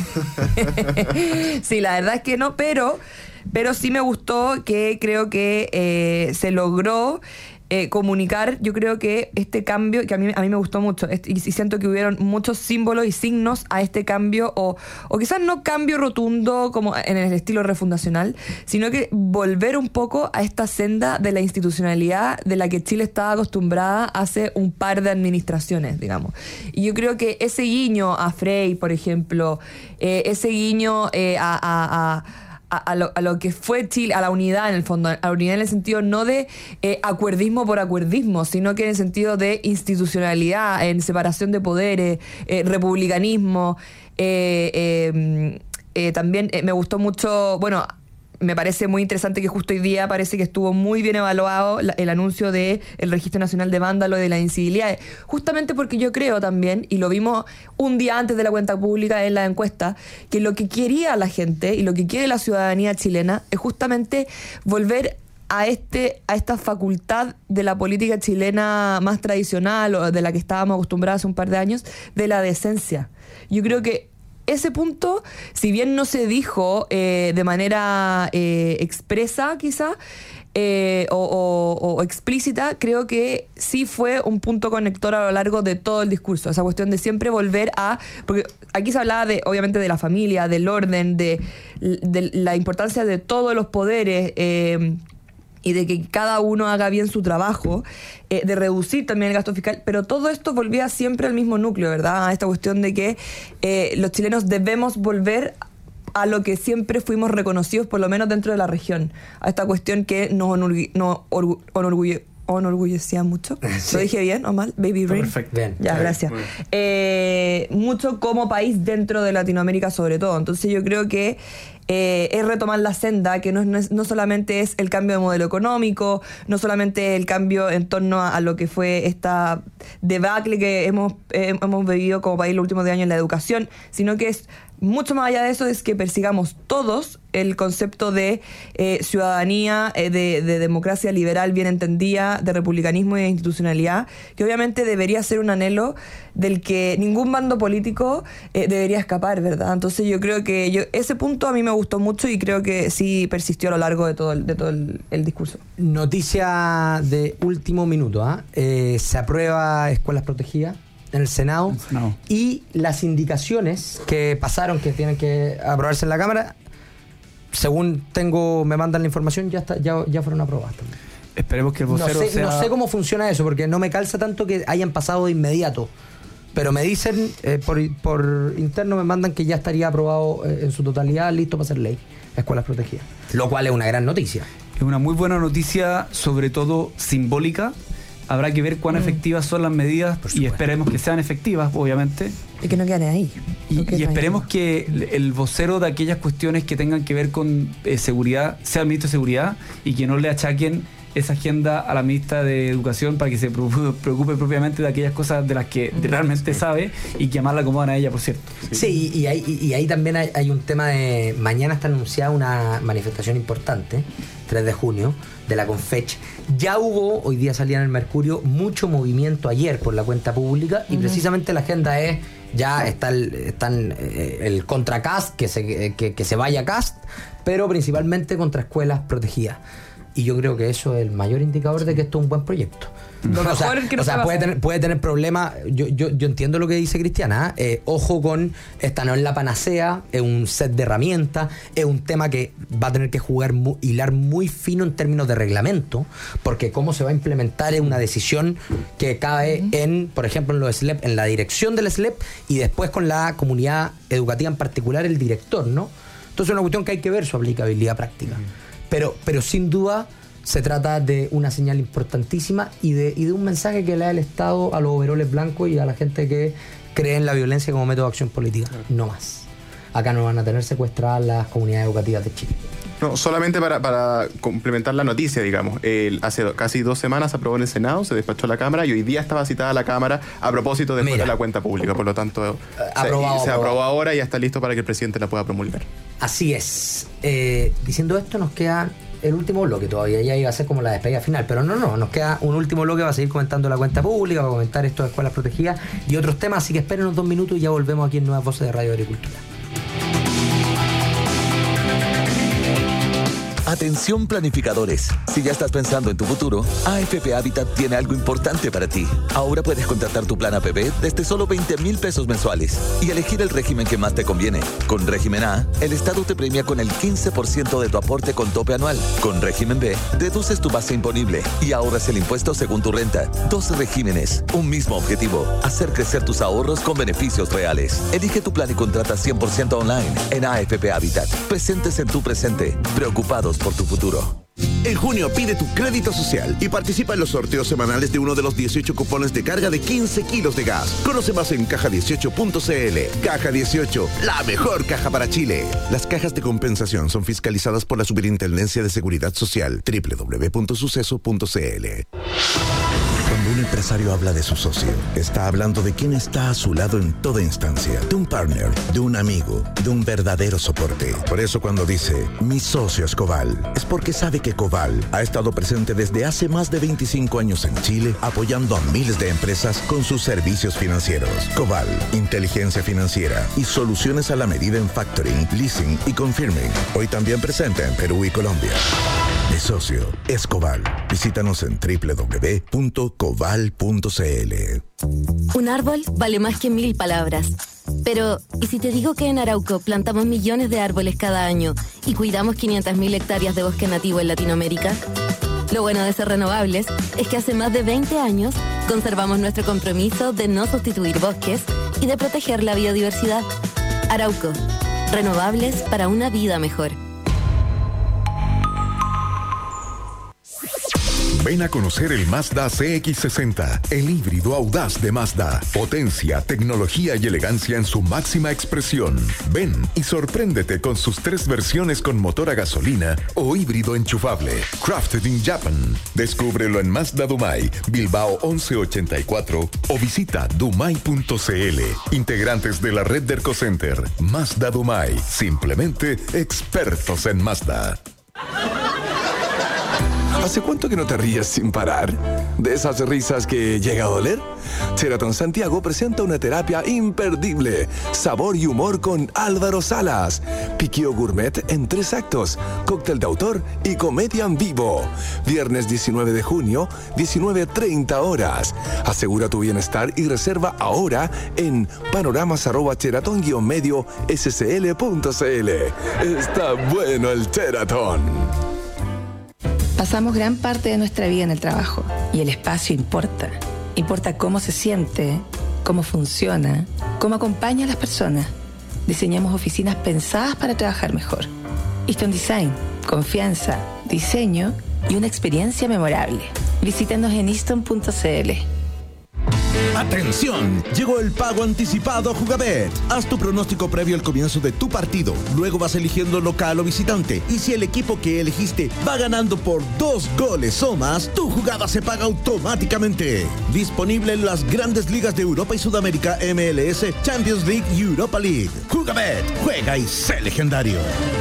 Sí, la verdad es que no, pero, pero sí me gustó que creo que eh, se logró eh, comunicar, yo creo que este cambio, que a mí, a mí me gustó mucho, este, y, y siento que hubieron muchos símbolos y signos a este cambio, o, o quizás no cambio rotundo como en el estilo refundacional, sino que volver un poco a esta senda de la institucionalidad de la que Chile estaba acostumbrada hace un par de administraciones, digamos. Y yo creo que ese guiño a Frei, por ejemplo, eh, ese guiño eh, a, a, a A, a, lo, a lo que fue Chile, a la unidad en el fondo, a la unidad en el sentido no de eh, acuerdismo por acuerdismo, sino que en el sentido de institucionalidad, en separación de poderes, eh, republicanismo. Eh, eh, eh, también eh, me gustó mucho, bueno, me parece muy interesante que justo hoy día parece que estuvo muy bien evaluado la, el anuncio del Registro Nacional de Vándalos y de las incivilidades, justamente porque yo creo también, y lo vimos un día antes de la cuenta pública en la encuesta, que lo que quería la gente y lo que quiere la ciudadanía chilena es justamente volver a este a esta facultad de la política chilena más tradicional, o de la que estábamos acostumbrados hace un par de años, de la decencia. Yo creo que ese punto, si bien no se dijo eh, de manera eh, expresa quizá, eh, o, o, o explícita, creo que sí fue un punto conector a lo largo de todo el discurso. Esa cuestión de siempre volver a... Porque aquí se hablaba de, obviamente, de la familia, del orden, de, de la importancia de todos los poderes, eh, y de que cada uno haga bien su trabajo, eh, de reducir también el gasto fiscal, pero todo esto volvía siempre al mismo núcleo, ¿verdad? A esta cuestión de que eh, los chilenos debemos volver a lo que siempre fuimos reconocidos, por lo menos dentro de la región, a esta cuestión que nos onorgu- nos orgu- onorgulle- enorgullecía mucho. Sí. ¿Lo dije bien o mal? Baby Brain. Perfecto. Bien. Ya, gracias. Eh, mucho como país dentro de Latinoamérica sobre todo. Entonces yo creo que Eh, es retomar la senda, que no, no, es, no solamente es el cambio de modelo económico, no solamente el cambio en torno a, a lo que fue esta debacle que hemos, eh, hemos vivido como país los últimos diez años en la educación, sino que es mucho más allá de eso, es que persigamos todos el concepto de eh, ciudadanía, eh, de, de democracia liberal bien entendida, de republicanismo y de institucionalidad, que obviamente debería ser un anhelo del que ningún bando político eh, debería escapar, ¿verdad? Entonces yo creo que yo, ese punto a mí me gustó mucho y creo que sí persistió a lo largo de todo el, de todo el, el discurso. Noticia de último minuto, ¿eh? Eh, se aprueba escuelas protegidas en el Senado, no. Y las indicaciones que pasaron, que tienen que aprobarse en la Cámara, según tengo, me mandan la información, ya está, ya, ya fueron aprobadas también. Esperemos que el vocero no sé, sea... no sé cómo funciona eso, porque no me calza tanto que hayan pasado de inmediato. Pero me dicen, eh, por, por interno me mandan que ya estaría aprobado eh, en su totalidad, listo para ser ley, escuelas protegidas. Lo cual es una gran noticia. Es una muy buena noticia, sobre todo simbólica. Habrá que ver cuán mm. efectivas son las medidas y esperemos que sean efectivas, obviamente. Y que no queden ahí. Y, no y esperemos ahí. Que el vocero de aquellas cuestiones que tengan que ver con eh, seguridad sea el ministro de Seguridad y que no le achaquen esa agenda a la ministra de Educación para que se preocupe propiamente de aquellas cosas de las que mm, realmente sí. sabe y que más la acomodan a ella, por cierto. Sí, sí y, y, ahí, y ahí también hay, hay un tema de... Mañana está anunciada una manifestación importante, tres de junio, de la Confech. Ya hubo, hoy día salía en el Mercurio, mucho movimiento ayer por la cuenta pública y uh-huh. precisamente la agenda es, ya está el, están eh, el contra Cast, que se, que, que se vaya Cast, pero principalmente contra escuelas protegidas. Y yo creo que eso es el mayor indicador de que esto es un buen proyecto. Lo o sea, que no o sea puede, tener, puede tener problemas. Yo, yo, yo entiendo lo que dice Cristiana. Eh, ojo con, esta no es la panacea, es un set de herramientas, es un tema que va a tener que jugar, muy, hilar muy fino en términos de reglamento, porque cómo se va a implementar es una decisión que cae uh-huh. en, por ejemplo, en los S L E P, en la dirección del S L E P y después con la comunidad educativa en particular, el director, ¿no? Entonces es una cuestión que hay que ver su aplicabilidad práctica. Uh-huh. Pero, pero sin duda se trata de una señal importantísima y de, y de un mensaje que le da el Estado a los overoles blancos y a la gente que cree en la violencia como método de acción política. No más. Acá no van a tener secuestradas las comunidades educativas de Chile. No, solamente para, para complementar la noticia, digamos, el, hace do, casi dos semanas se aprobó en el Senado, se despachó a la Cámara y hoy día estaba citada la Cámara a propósito después Mira, de la cuenta pública. Por lo tanto, uh, aprobado, se, se aprobó ahora y ya está listo para que el presidente la pueda promulgar. Así es. Eh, diciendo esto, nos queda el último bloque todavía, ya iba a ser como la despedida final, pero no, no, nos queda un último bloque, va a seguir comentando la cuenta pública, va a comentar esto de escuelas protegidas y otros temas, así que esperen unos dos minutos y ya volvemos aquí en Nuevas Voces de Radio Agricultura. Atención planificadores. Si ya estás pensando en tu futuro, A F P Habitat tiene algo importante para ti. Ahora puedes contratar tu plan A P B desde solo veinte mil pesos mensuales y elegir el régimen que más te conviene. Con régimen A, el Estado te premia con el quince por ciento de tu aporte con tope anual. Con régimen B, reduces tu base imponible y ahorras el impuesto según tu renta. Dos regímenes, un mismo objetivo: hacer crecer tus ahorros con beneficios reales. Elige tu plan y contrata cien por ciento online en A F P Habitat. Presentes en tu presente, preocupados por tu futuro. En junio pide tu crédito social y participa en los sorteos semanales de uno de los dieciocho cupones de carga de quince kilos de gas. Conoce más en caja dieciocho punto c l. Caja dieciocho, la mejor caja para Chile. Las cajas de compensación son fiscalizadas por la Superintendencia de Seguridad Social. doble u doble u doble u punto suceso punto c l. Cuando un empresario habla de su socio, está hablando de quien está a su lado en toda instancia, de un partner, de un amigo, de un verdadero soporte. Por eso cuando dice, mi socio es Coval, es porque sabe que Coval ha estado presente desde hace más de veinticinco años en Chile, apoyando a miles de empresas con sus servicios financieros. Coval, inteligencia financiera y soluciones a la medida en factoring, leasing y confirming. Hoy también presente en Perú y Colombia. Mi socio es Coval. Visítanos en doble u doble u doble u punto coval punto c l. Un árbol vale más que mil palabras. Pero, ¿y si te digo que en Arauco plantamos millones de árboles cada año y cuidamos quinientas mil hectáreas de bosque nativo en Latinoamérica? Lo bueno de ser renovables es que hace más de veinte años conservamos nuestro compromiso de no sustituir bosques y de proteger la biodiversidad. Arauco, renovables para una vida mejor. Ven a conocer el Mazda C X sesenta, el híbrido audaz de Mazda. Potencia, tecnología y elegancia en su máxima expresión. Ven y sorpréndete con sus tres versiones con motor a gasolina o híbrido enchufable. Crafted in Japan. Descúbrelo en Mazda Dumay, Bilbao once ochenta y cuatro o visita dumay punto c l. Integrantes de la red de Ercocenter. Mazda Dumay. Simplemente expertos en Mazda. ¿Hace cuánto que no te ríes sin parar? ¿De esas risas que llega a doler? Sheraton Santiago presenta una terapia imperdible. Sabor y humor con Álvaro Salas. Piquio Gourmet en tres actos. Cóctel de autor y comedia en vivo. Viernes diecinueve de junio, diecinueve treinta horas. Asegura tu bienestar y reserva ahora en panoramas arroba sheraton guion medio scl punto cl. Está bueno el Sheraton. Pasamos gran parte de nuestra vida en el trabajo y el espacio importa. Importa cómo se siente, cómo funciona, cómo acompaña a las personas. Diseñamos oficinas pensadas para trabajar mejor. Easton Design, confianza, diseño y una experiencia memorable. Visítanos en easton punto c l. ¡Atención! Llegó el pago anticipado a Jugabet. Haz tu pronóstico previo al comienzo de tu partido. Luego vas eligiendo local o visitante. Y si el equipo que elegiste va ganando por dos goles o más, tu jugada se paga automáticamente. Disponible en las grandes ligas de Europa y Sudamérica, M L S, Champions League y Europa League. Jugabet, juega y sé legendario.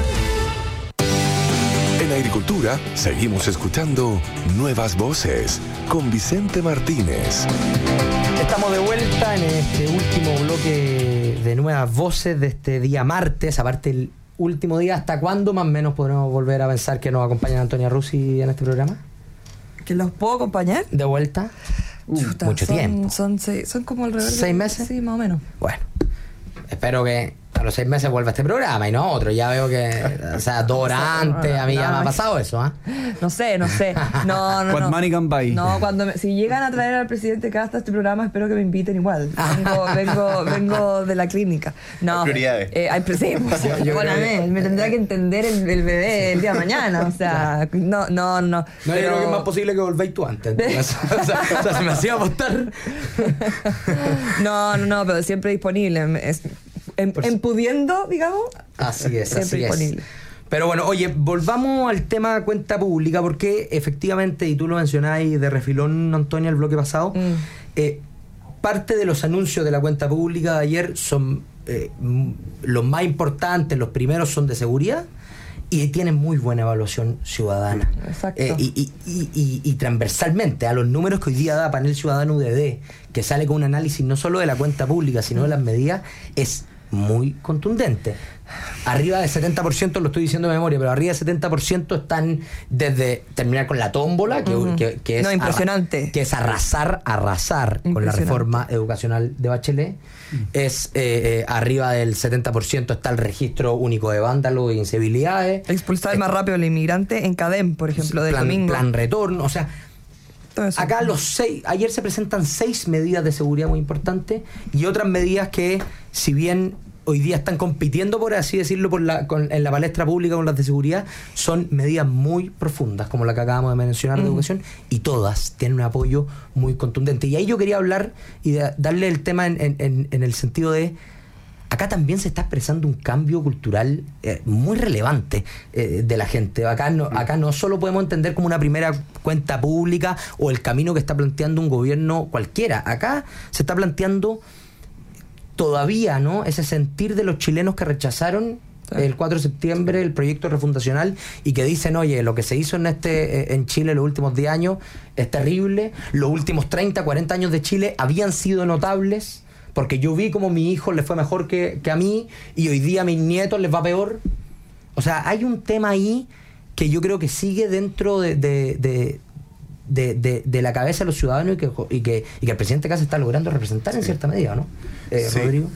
En Agricultura seguimos escuchando Nuevas Voces con Vicente Martínez. Estamos de vuelta en este último bloque de Nuevas Voces de este día martes, aparte el último día. ¿Hasta cuándo más o menos podremos volver a pensar que nos acompaña Antonia Rusi en este programa? ¿Que los puedo acompañar? ¿De vuelta? Uh, Chuta, mucho son, tiempo. Son, seis, son como alrededor de... ¿Seis meses? Sí, más o menos. Bueno, espero que a los seis meses vuelva este programa y no otro. Ya veo que, o sea, dos horas antes, a mí ya me ha pasado eso, ¿ah? ¿eh? No sé, no sé. No, no, What no. money can buy. No, cuando me, si llegan a traer al presidente Casta a este programa, espero que me inviten igual. Vengo, vengo, vengo de la clínica. No. Hay prioridades. Eh, hay pues, perdóname, me tendrá que entender el, el bebé el día de mañana. O sea, no, no, no. No, pero... yo creo que es más posible que volváis tú antes. o, sea, o sea, se me hacía apostar. No, no, no, pero siempre disponible. Es, En, en pudiendo, digamos. Así es, siempre así disponible. es. Pero bueno, oye, volvamos al tema cuenta pública, porque efectivamente, y tú lo mencionáis de refilón, Antonia, el bloque pasado, mm. eh, parte de los anuncios de la cuenta pública de ayer son eh, los más importantes, los primeros son de seguridad y tienen muy buena evaluación ciudadana. Exacto. Eh, y, y, y, y, y transversalmente a los números que hoy día da Panel Ciudadano U D D, que sale con un análisis no solo de la cuenta pública, sino de las medidas, es muy contundente. Arriba del setenta por ciento, lo estoy diciendo de memoria, pero arriba del setenta por ciento están desde terminar con la tómbola, que, uh-huh. que, que, es, no, impresionante. Arra- que es arrasar, arrasar con la reforma educacional de Bachelet. Uh-huh. Es eh, eh, arriba del setenta por ciento está el registro único de vándalos e incivilidades. Expulsar eh, más rápido al inmigrante en CADEM, por ejemplo, de plan, domingo. Plan retorno, o sea... Acá los seis, ayer se presentan seis medidas de seguridad muy importantes y otras medidas que, si bien hoy día están compitiendo, por así decirlo, por la, con, en la palestra pública con las de seguridad, son medidas muy profundas, como la que acabamos de mencionar de mm. educación, y todas tienen un apoyo muy contundente. Y ahí yo quería hablar y de, darle el tema en, en, en el sentido de... Acá también se está expresando un cambio cultural eh, muy relevante eh, de la gente. Acá no, acá no solo podemos entender como una primera cuenta pública o el camino que está planteando un gobierno cualquiera. Acá se está planteando todavía, ¿no?, ese sentir de los chilenos que rechazaron el cuatro de septiembre el proyecto refundacional y que dicen, oye, lo que se hizo en este en Chile los últimos diez años es terrible. Los últimos treinta, cuarenta años de Chile habían sido notables, porque yo vi como a mi hijo le fue mejor que, que a mí y hoy día a mis nietos les va peor. O sea, hay un tema ahí que yo creo que sigue dentro de, de, de, de, de, de la cabeza de los ciudadanos y que, y que, y que el presidente Kast está logrando representar sí. en cierta medida, ¿no? Eh, sí. Rodrigo.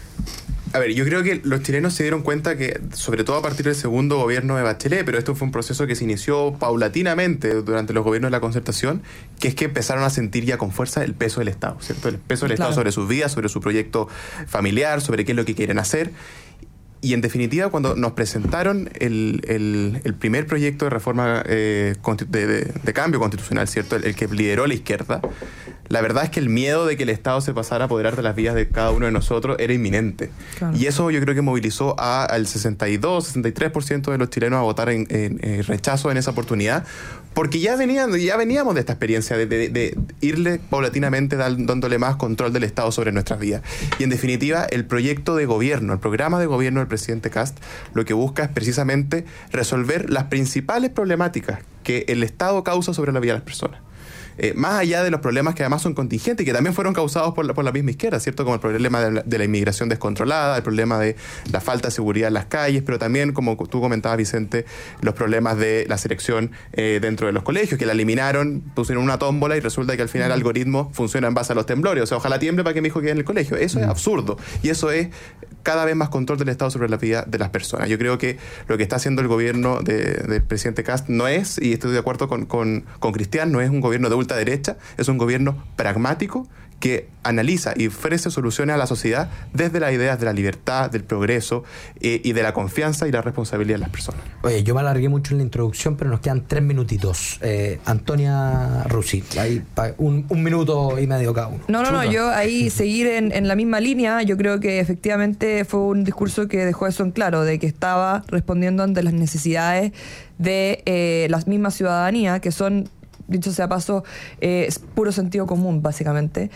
A ver, yo creo que los chilenos se dieron cuenta que, sobre todo a partir del segundo gobierno de Bachelet, pero esto fue un proceso que se inició paulatinamente durante los gobiernos de la concertación, que es que empezaron a sentir ya con fuerza el peso del Estado, ¿cierto? El peso del claro. Estado sobre sus vidas, sobre su proyecto familiar, sobre qué es lo que quieren hacer. Y en definitiva, cuando nos presentaron el, el, el primer proyecto de reforma eh, de, de, de cambio constitucional, ¿cierto? El, el que lideró la izquierda, la verdad es que el miedo de que el Estado se pasara a apoderar de las vidas de cada uno de nosotros era inminente. Claro. Y eso yo creo que movilizó a, al sesenta y dos, sesenta y tres por ciento de los chilenos a votar en, en, en rechazo en esa oportunidad, porque ya, venían, ya veníamos de esta experiencia de, de, de irle paulatinamente dándole más control del Estado sobre nuestras vidas. Y en definitiva, el proyecto de gobierno, el programa de gobierno del presidente Kast, lo que busca es precisamente resolver las principales problemáticas que el Estado causa sobre la vida de las personas. Eh, más allá de los problemas que además son contingentes y que también fueron causados por la, por la misma izquierda, ¿cierto? Como el problema de la, de la inmigración descontrolada, el problema de la falta de seguridad en las calles, pero también, como tú comentabas, Vicente, los problemas de la selección eh, dentro de los colegios, que la eliminaron, pusieron una tómbola y resulta que al final el algoritmo funciona en base a los temblores. O sea, ojalá tiemble para que mi hijo quede en el colegio. Eso es absurdo. Y eso es cada vez más control del Estado sobre la vida de las personas. Yo creo que lo que está haciendo el gobierno de, del presidente Kast no es, y estoy de acuerdo con, con, con Cristian, no es un gobierno de ultraderecha, es un gobierno pragmático que analiza y ofrece soluciones a la sociedad desde las ideas de la libertad, del progreso eh, y de la confianza y la responsabilidad de las personas. Oye, yo me alargué mucho en la introducción, pero nos quedan tres minutitos. Eh, Antonia Rusi, ahí un, un minuto y medio cada uno. No, no, Chuta. no, yo ahí seguir en, en la misma línea. Yo creo que efectivamente fue un discurso que dejó eso en claro, de que estaba respondiendo ante las necesidades de eh, la misma ciudadanía, que son, dicho sea paso, eh, es puro sentido común, básicamente.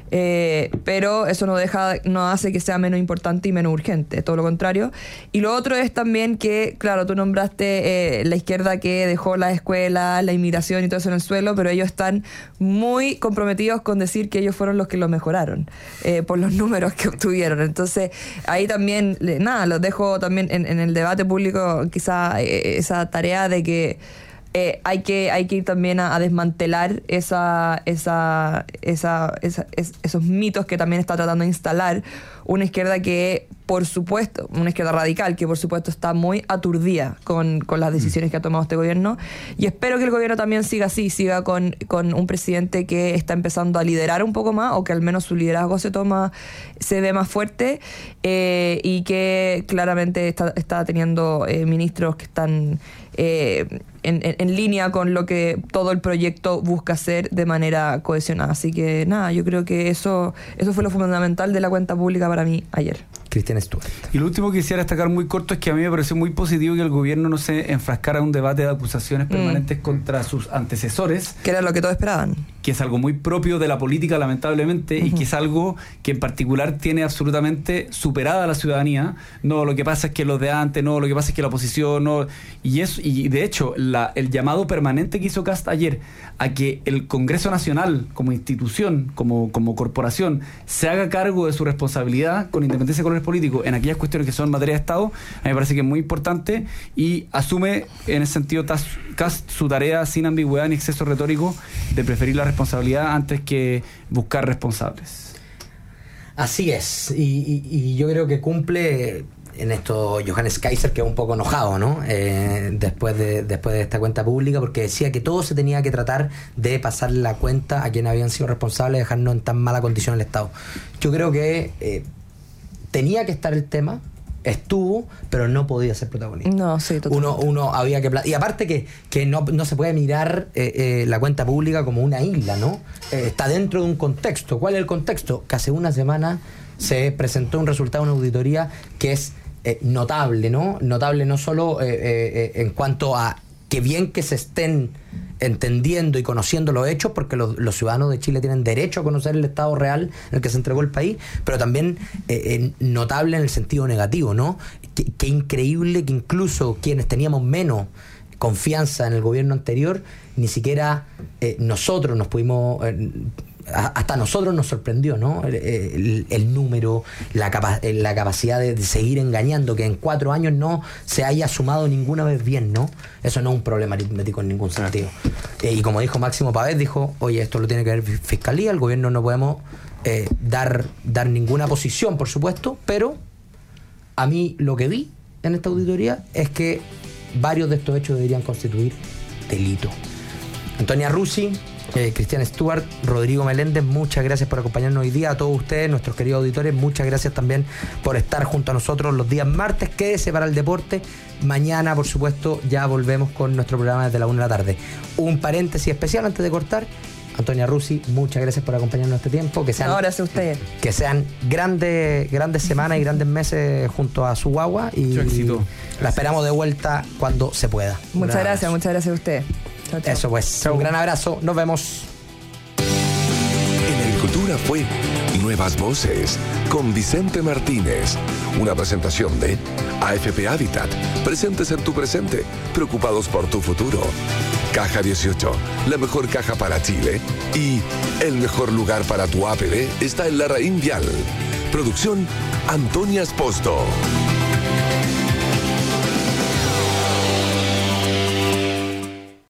Eh, pero eso no deja, no hace que sea menos importante y menos urgente, todo lo contrario. Y lo otro es también que, claro, tú nombraste eh, la izquierda que dejó la escuela, la inmigración y todo eso en el suelo, pero ellos están muy comprometidos con decir que ellos fueron los que lo mejoraron, eh, por los números que obtuvieron. Entonces, ahí también, nada, los dejo también en, en el debate público, quizá eh, esa tarea de que Eh, hay que hay que ir también a, a desmantelar esa, esa, esa, esa es, esos mitos que también está tratando de instalar una izquierda que, por supuesto, una izquierda radical que por supuesto está muy aturdida con, con las decisiones que ha tomado este gobierno, y espero que el gobierno también siga así, siga con, con un presidente que está empezando a liderar un poco más, o que al menos su liderazgo se toma, se ve más fuerte, eh, y que claramente está, está teniendo eh, ministros que están eh, En, en, en línea con lo que todo el proyecto busca hacer de manera cohesionada. Así que nada, yo creo que eso eso fue lo fundamental de la cuenta pública para mí ayer. Cristian Stuart. Y lo último que quisiera destacar muy corto es que a mí me pareció muy positivo que el gobierno no se enfrascara en un debate de acusaciones permanentes mm. contra sus antecesores. Que era lo que todos esperaban. Que es algo muy propio de la política, lamentablemente, uh-huh. y que es algo que en particular tiene absolutamente superada a la ciudadanía. No, lo que pasa es que los de antes, no, lo que pasa es que la oposición, no. Y, eso, y de hecho, la, el llamado permanente que hizo Kast ayer a que el Congreso Nacional, como institución, como, como corporación, se haga cargo de su responsabilidad, con independencia de colores actores políticos en aquellas cuestiones que son materia de Estado, a mí me parece que es muy importante y asume en ese sentido Kast su tarea sin ambigüedad ni exceso retórico de preferir la responsabilidad antes que buscar responsables. Así es, y, y, y yo creo que cumple en esto Johannes Kaiser, que es un poco enojado, ¿no? Eh, después de después de esta cuenta pública, porque decía que todo se tenía que tratar de pasar la cuenta a quienes habían sido responsables de dejarnos en tan mala condición el Estado. Yo creo que eh, tenía que estar el tema, estuvo, pero no podía ser protagonista. No, sí, totalmente. Uno, uno había que... Y aparte que, que no, no se puede mirar eh, eh, la cuenta pública como una isla, ¿no? Eh, está dentro de un contexto. ¿Cuál es el contexto? Que hace una semana se presentó un resultado de una auditoría que es eh, notable, ¿no? Notable no solo eh, eh, en cuanto a que bien que se estén entendiendo y conociendo los hechos, porque los, los ciudadanos de Chile tienen derecho a conocer el estado real en el que se entregó el país, pero también eh, eh, notable en el sentido negativo, ¿no? Qué, qué increíble que incluso quienes teníamos menos confianza en el gobierno anterior, ni siquiera eh, nosotros nos pudimos... Eh, hasta a nosotros nos sorprendió, ¿no? El, el, el número, la, capa, la capacidad de, de seguir engañando, que en cuatro años no se haya sumado ninguna vez bien, ¿no? Eso no es un problema aritmético en ningún sentido. Eh, y como dijo Máximo Pavés, dijo, oye, esto lo tiene que ver Fiscalía, el gobierno no podemos eh, dar, dar ninguna posición, por supuesto, pero a mí lo que vi en esta auditoría es que varios de estos hechos deberían constituir delito. Antonia Rusi, Eh, Cristian Stewart, Rodrigo Meléndez, muchas gracias por acompañarnos hoy día. A todos ustedes, nuestros queridos auditores, muchas gracias también por estar junto a nosotros los días martes. Quédese para el deporte. Mañana, por supuesto, ya volvemos con nuestro programa desde la una de la tarde. Un paréntesis especial antes de cortar. Antonia Rusi, muchas gracias por acompañarnos este tiempo. Que sean, no, gracias a usted. Que sean grandes, grandes semanas y grandes meses junto a su guagua. Y la esperamos de vuelta cuando se pueda. Muchas gracias, muchas gracias a usted. Chau, chau. Eso pues, chau. Un gran abrazo, nos vemos. En Agricultura fue Nuevas Voces con Vicente Martínez, una presentación de A F P Habitat, presentes en tu presente, preocupados por tu futuro. Caja dieciocho, la mejor caja para Chile, y el mejor lugar para tu A P B está en Larraín Vial. Producción Antonia Esposto.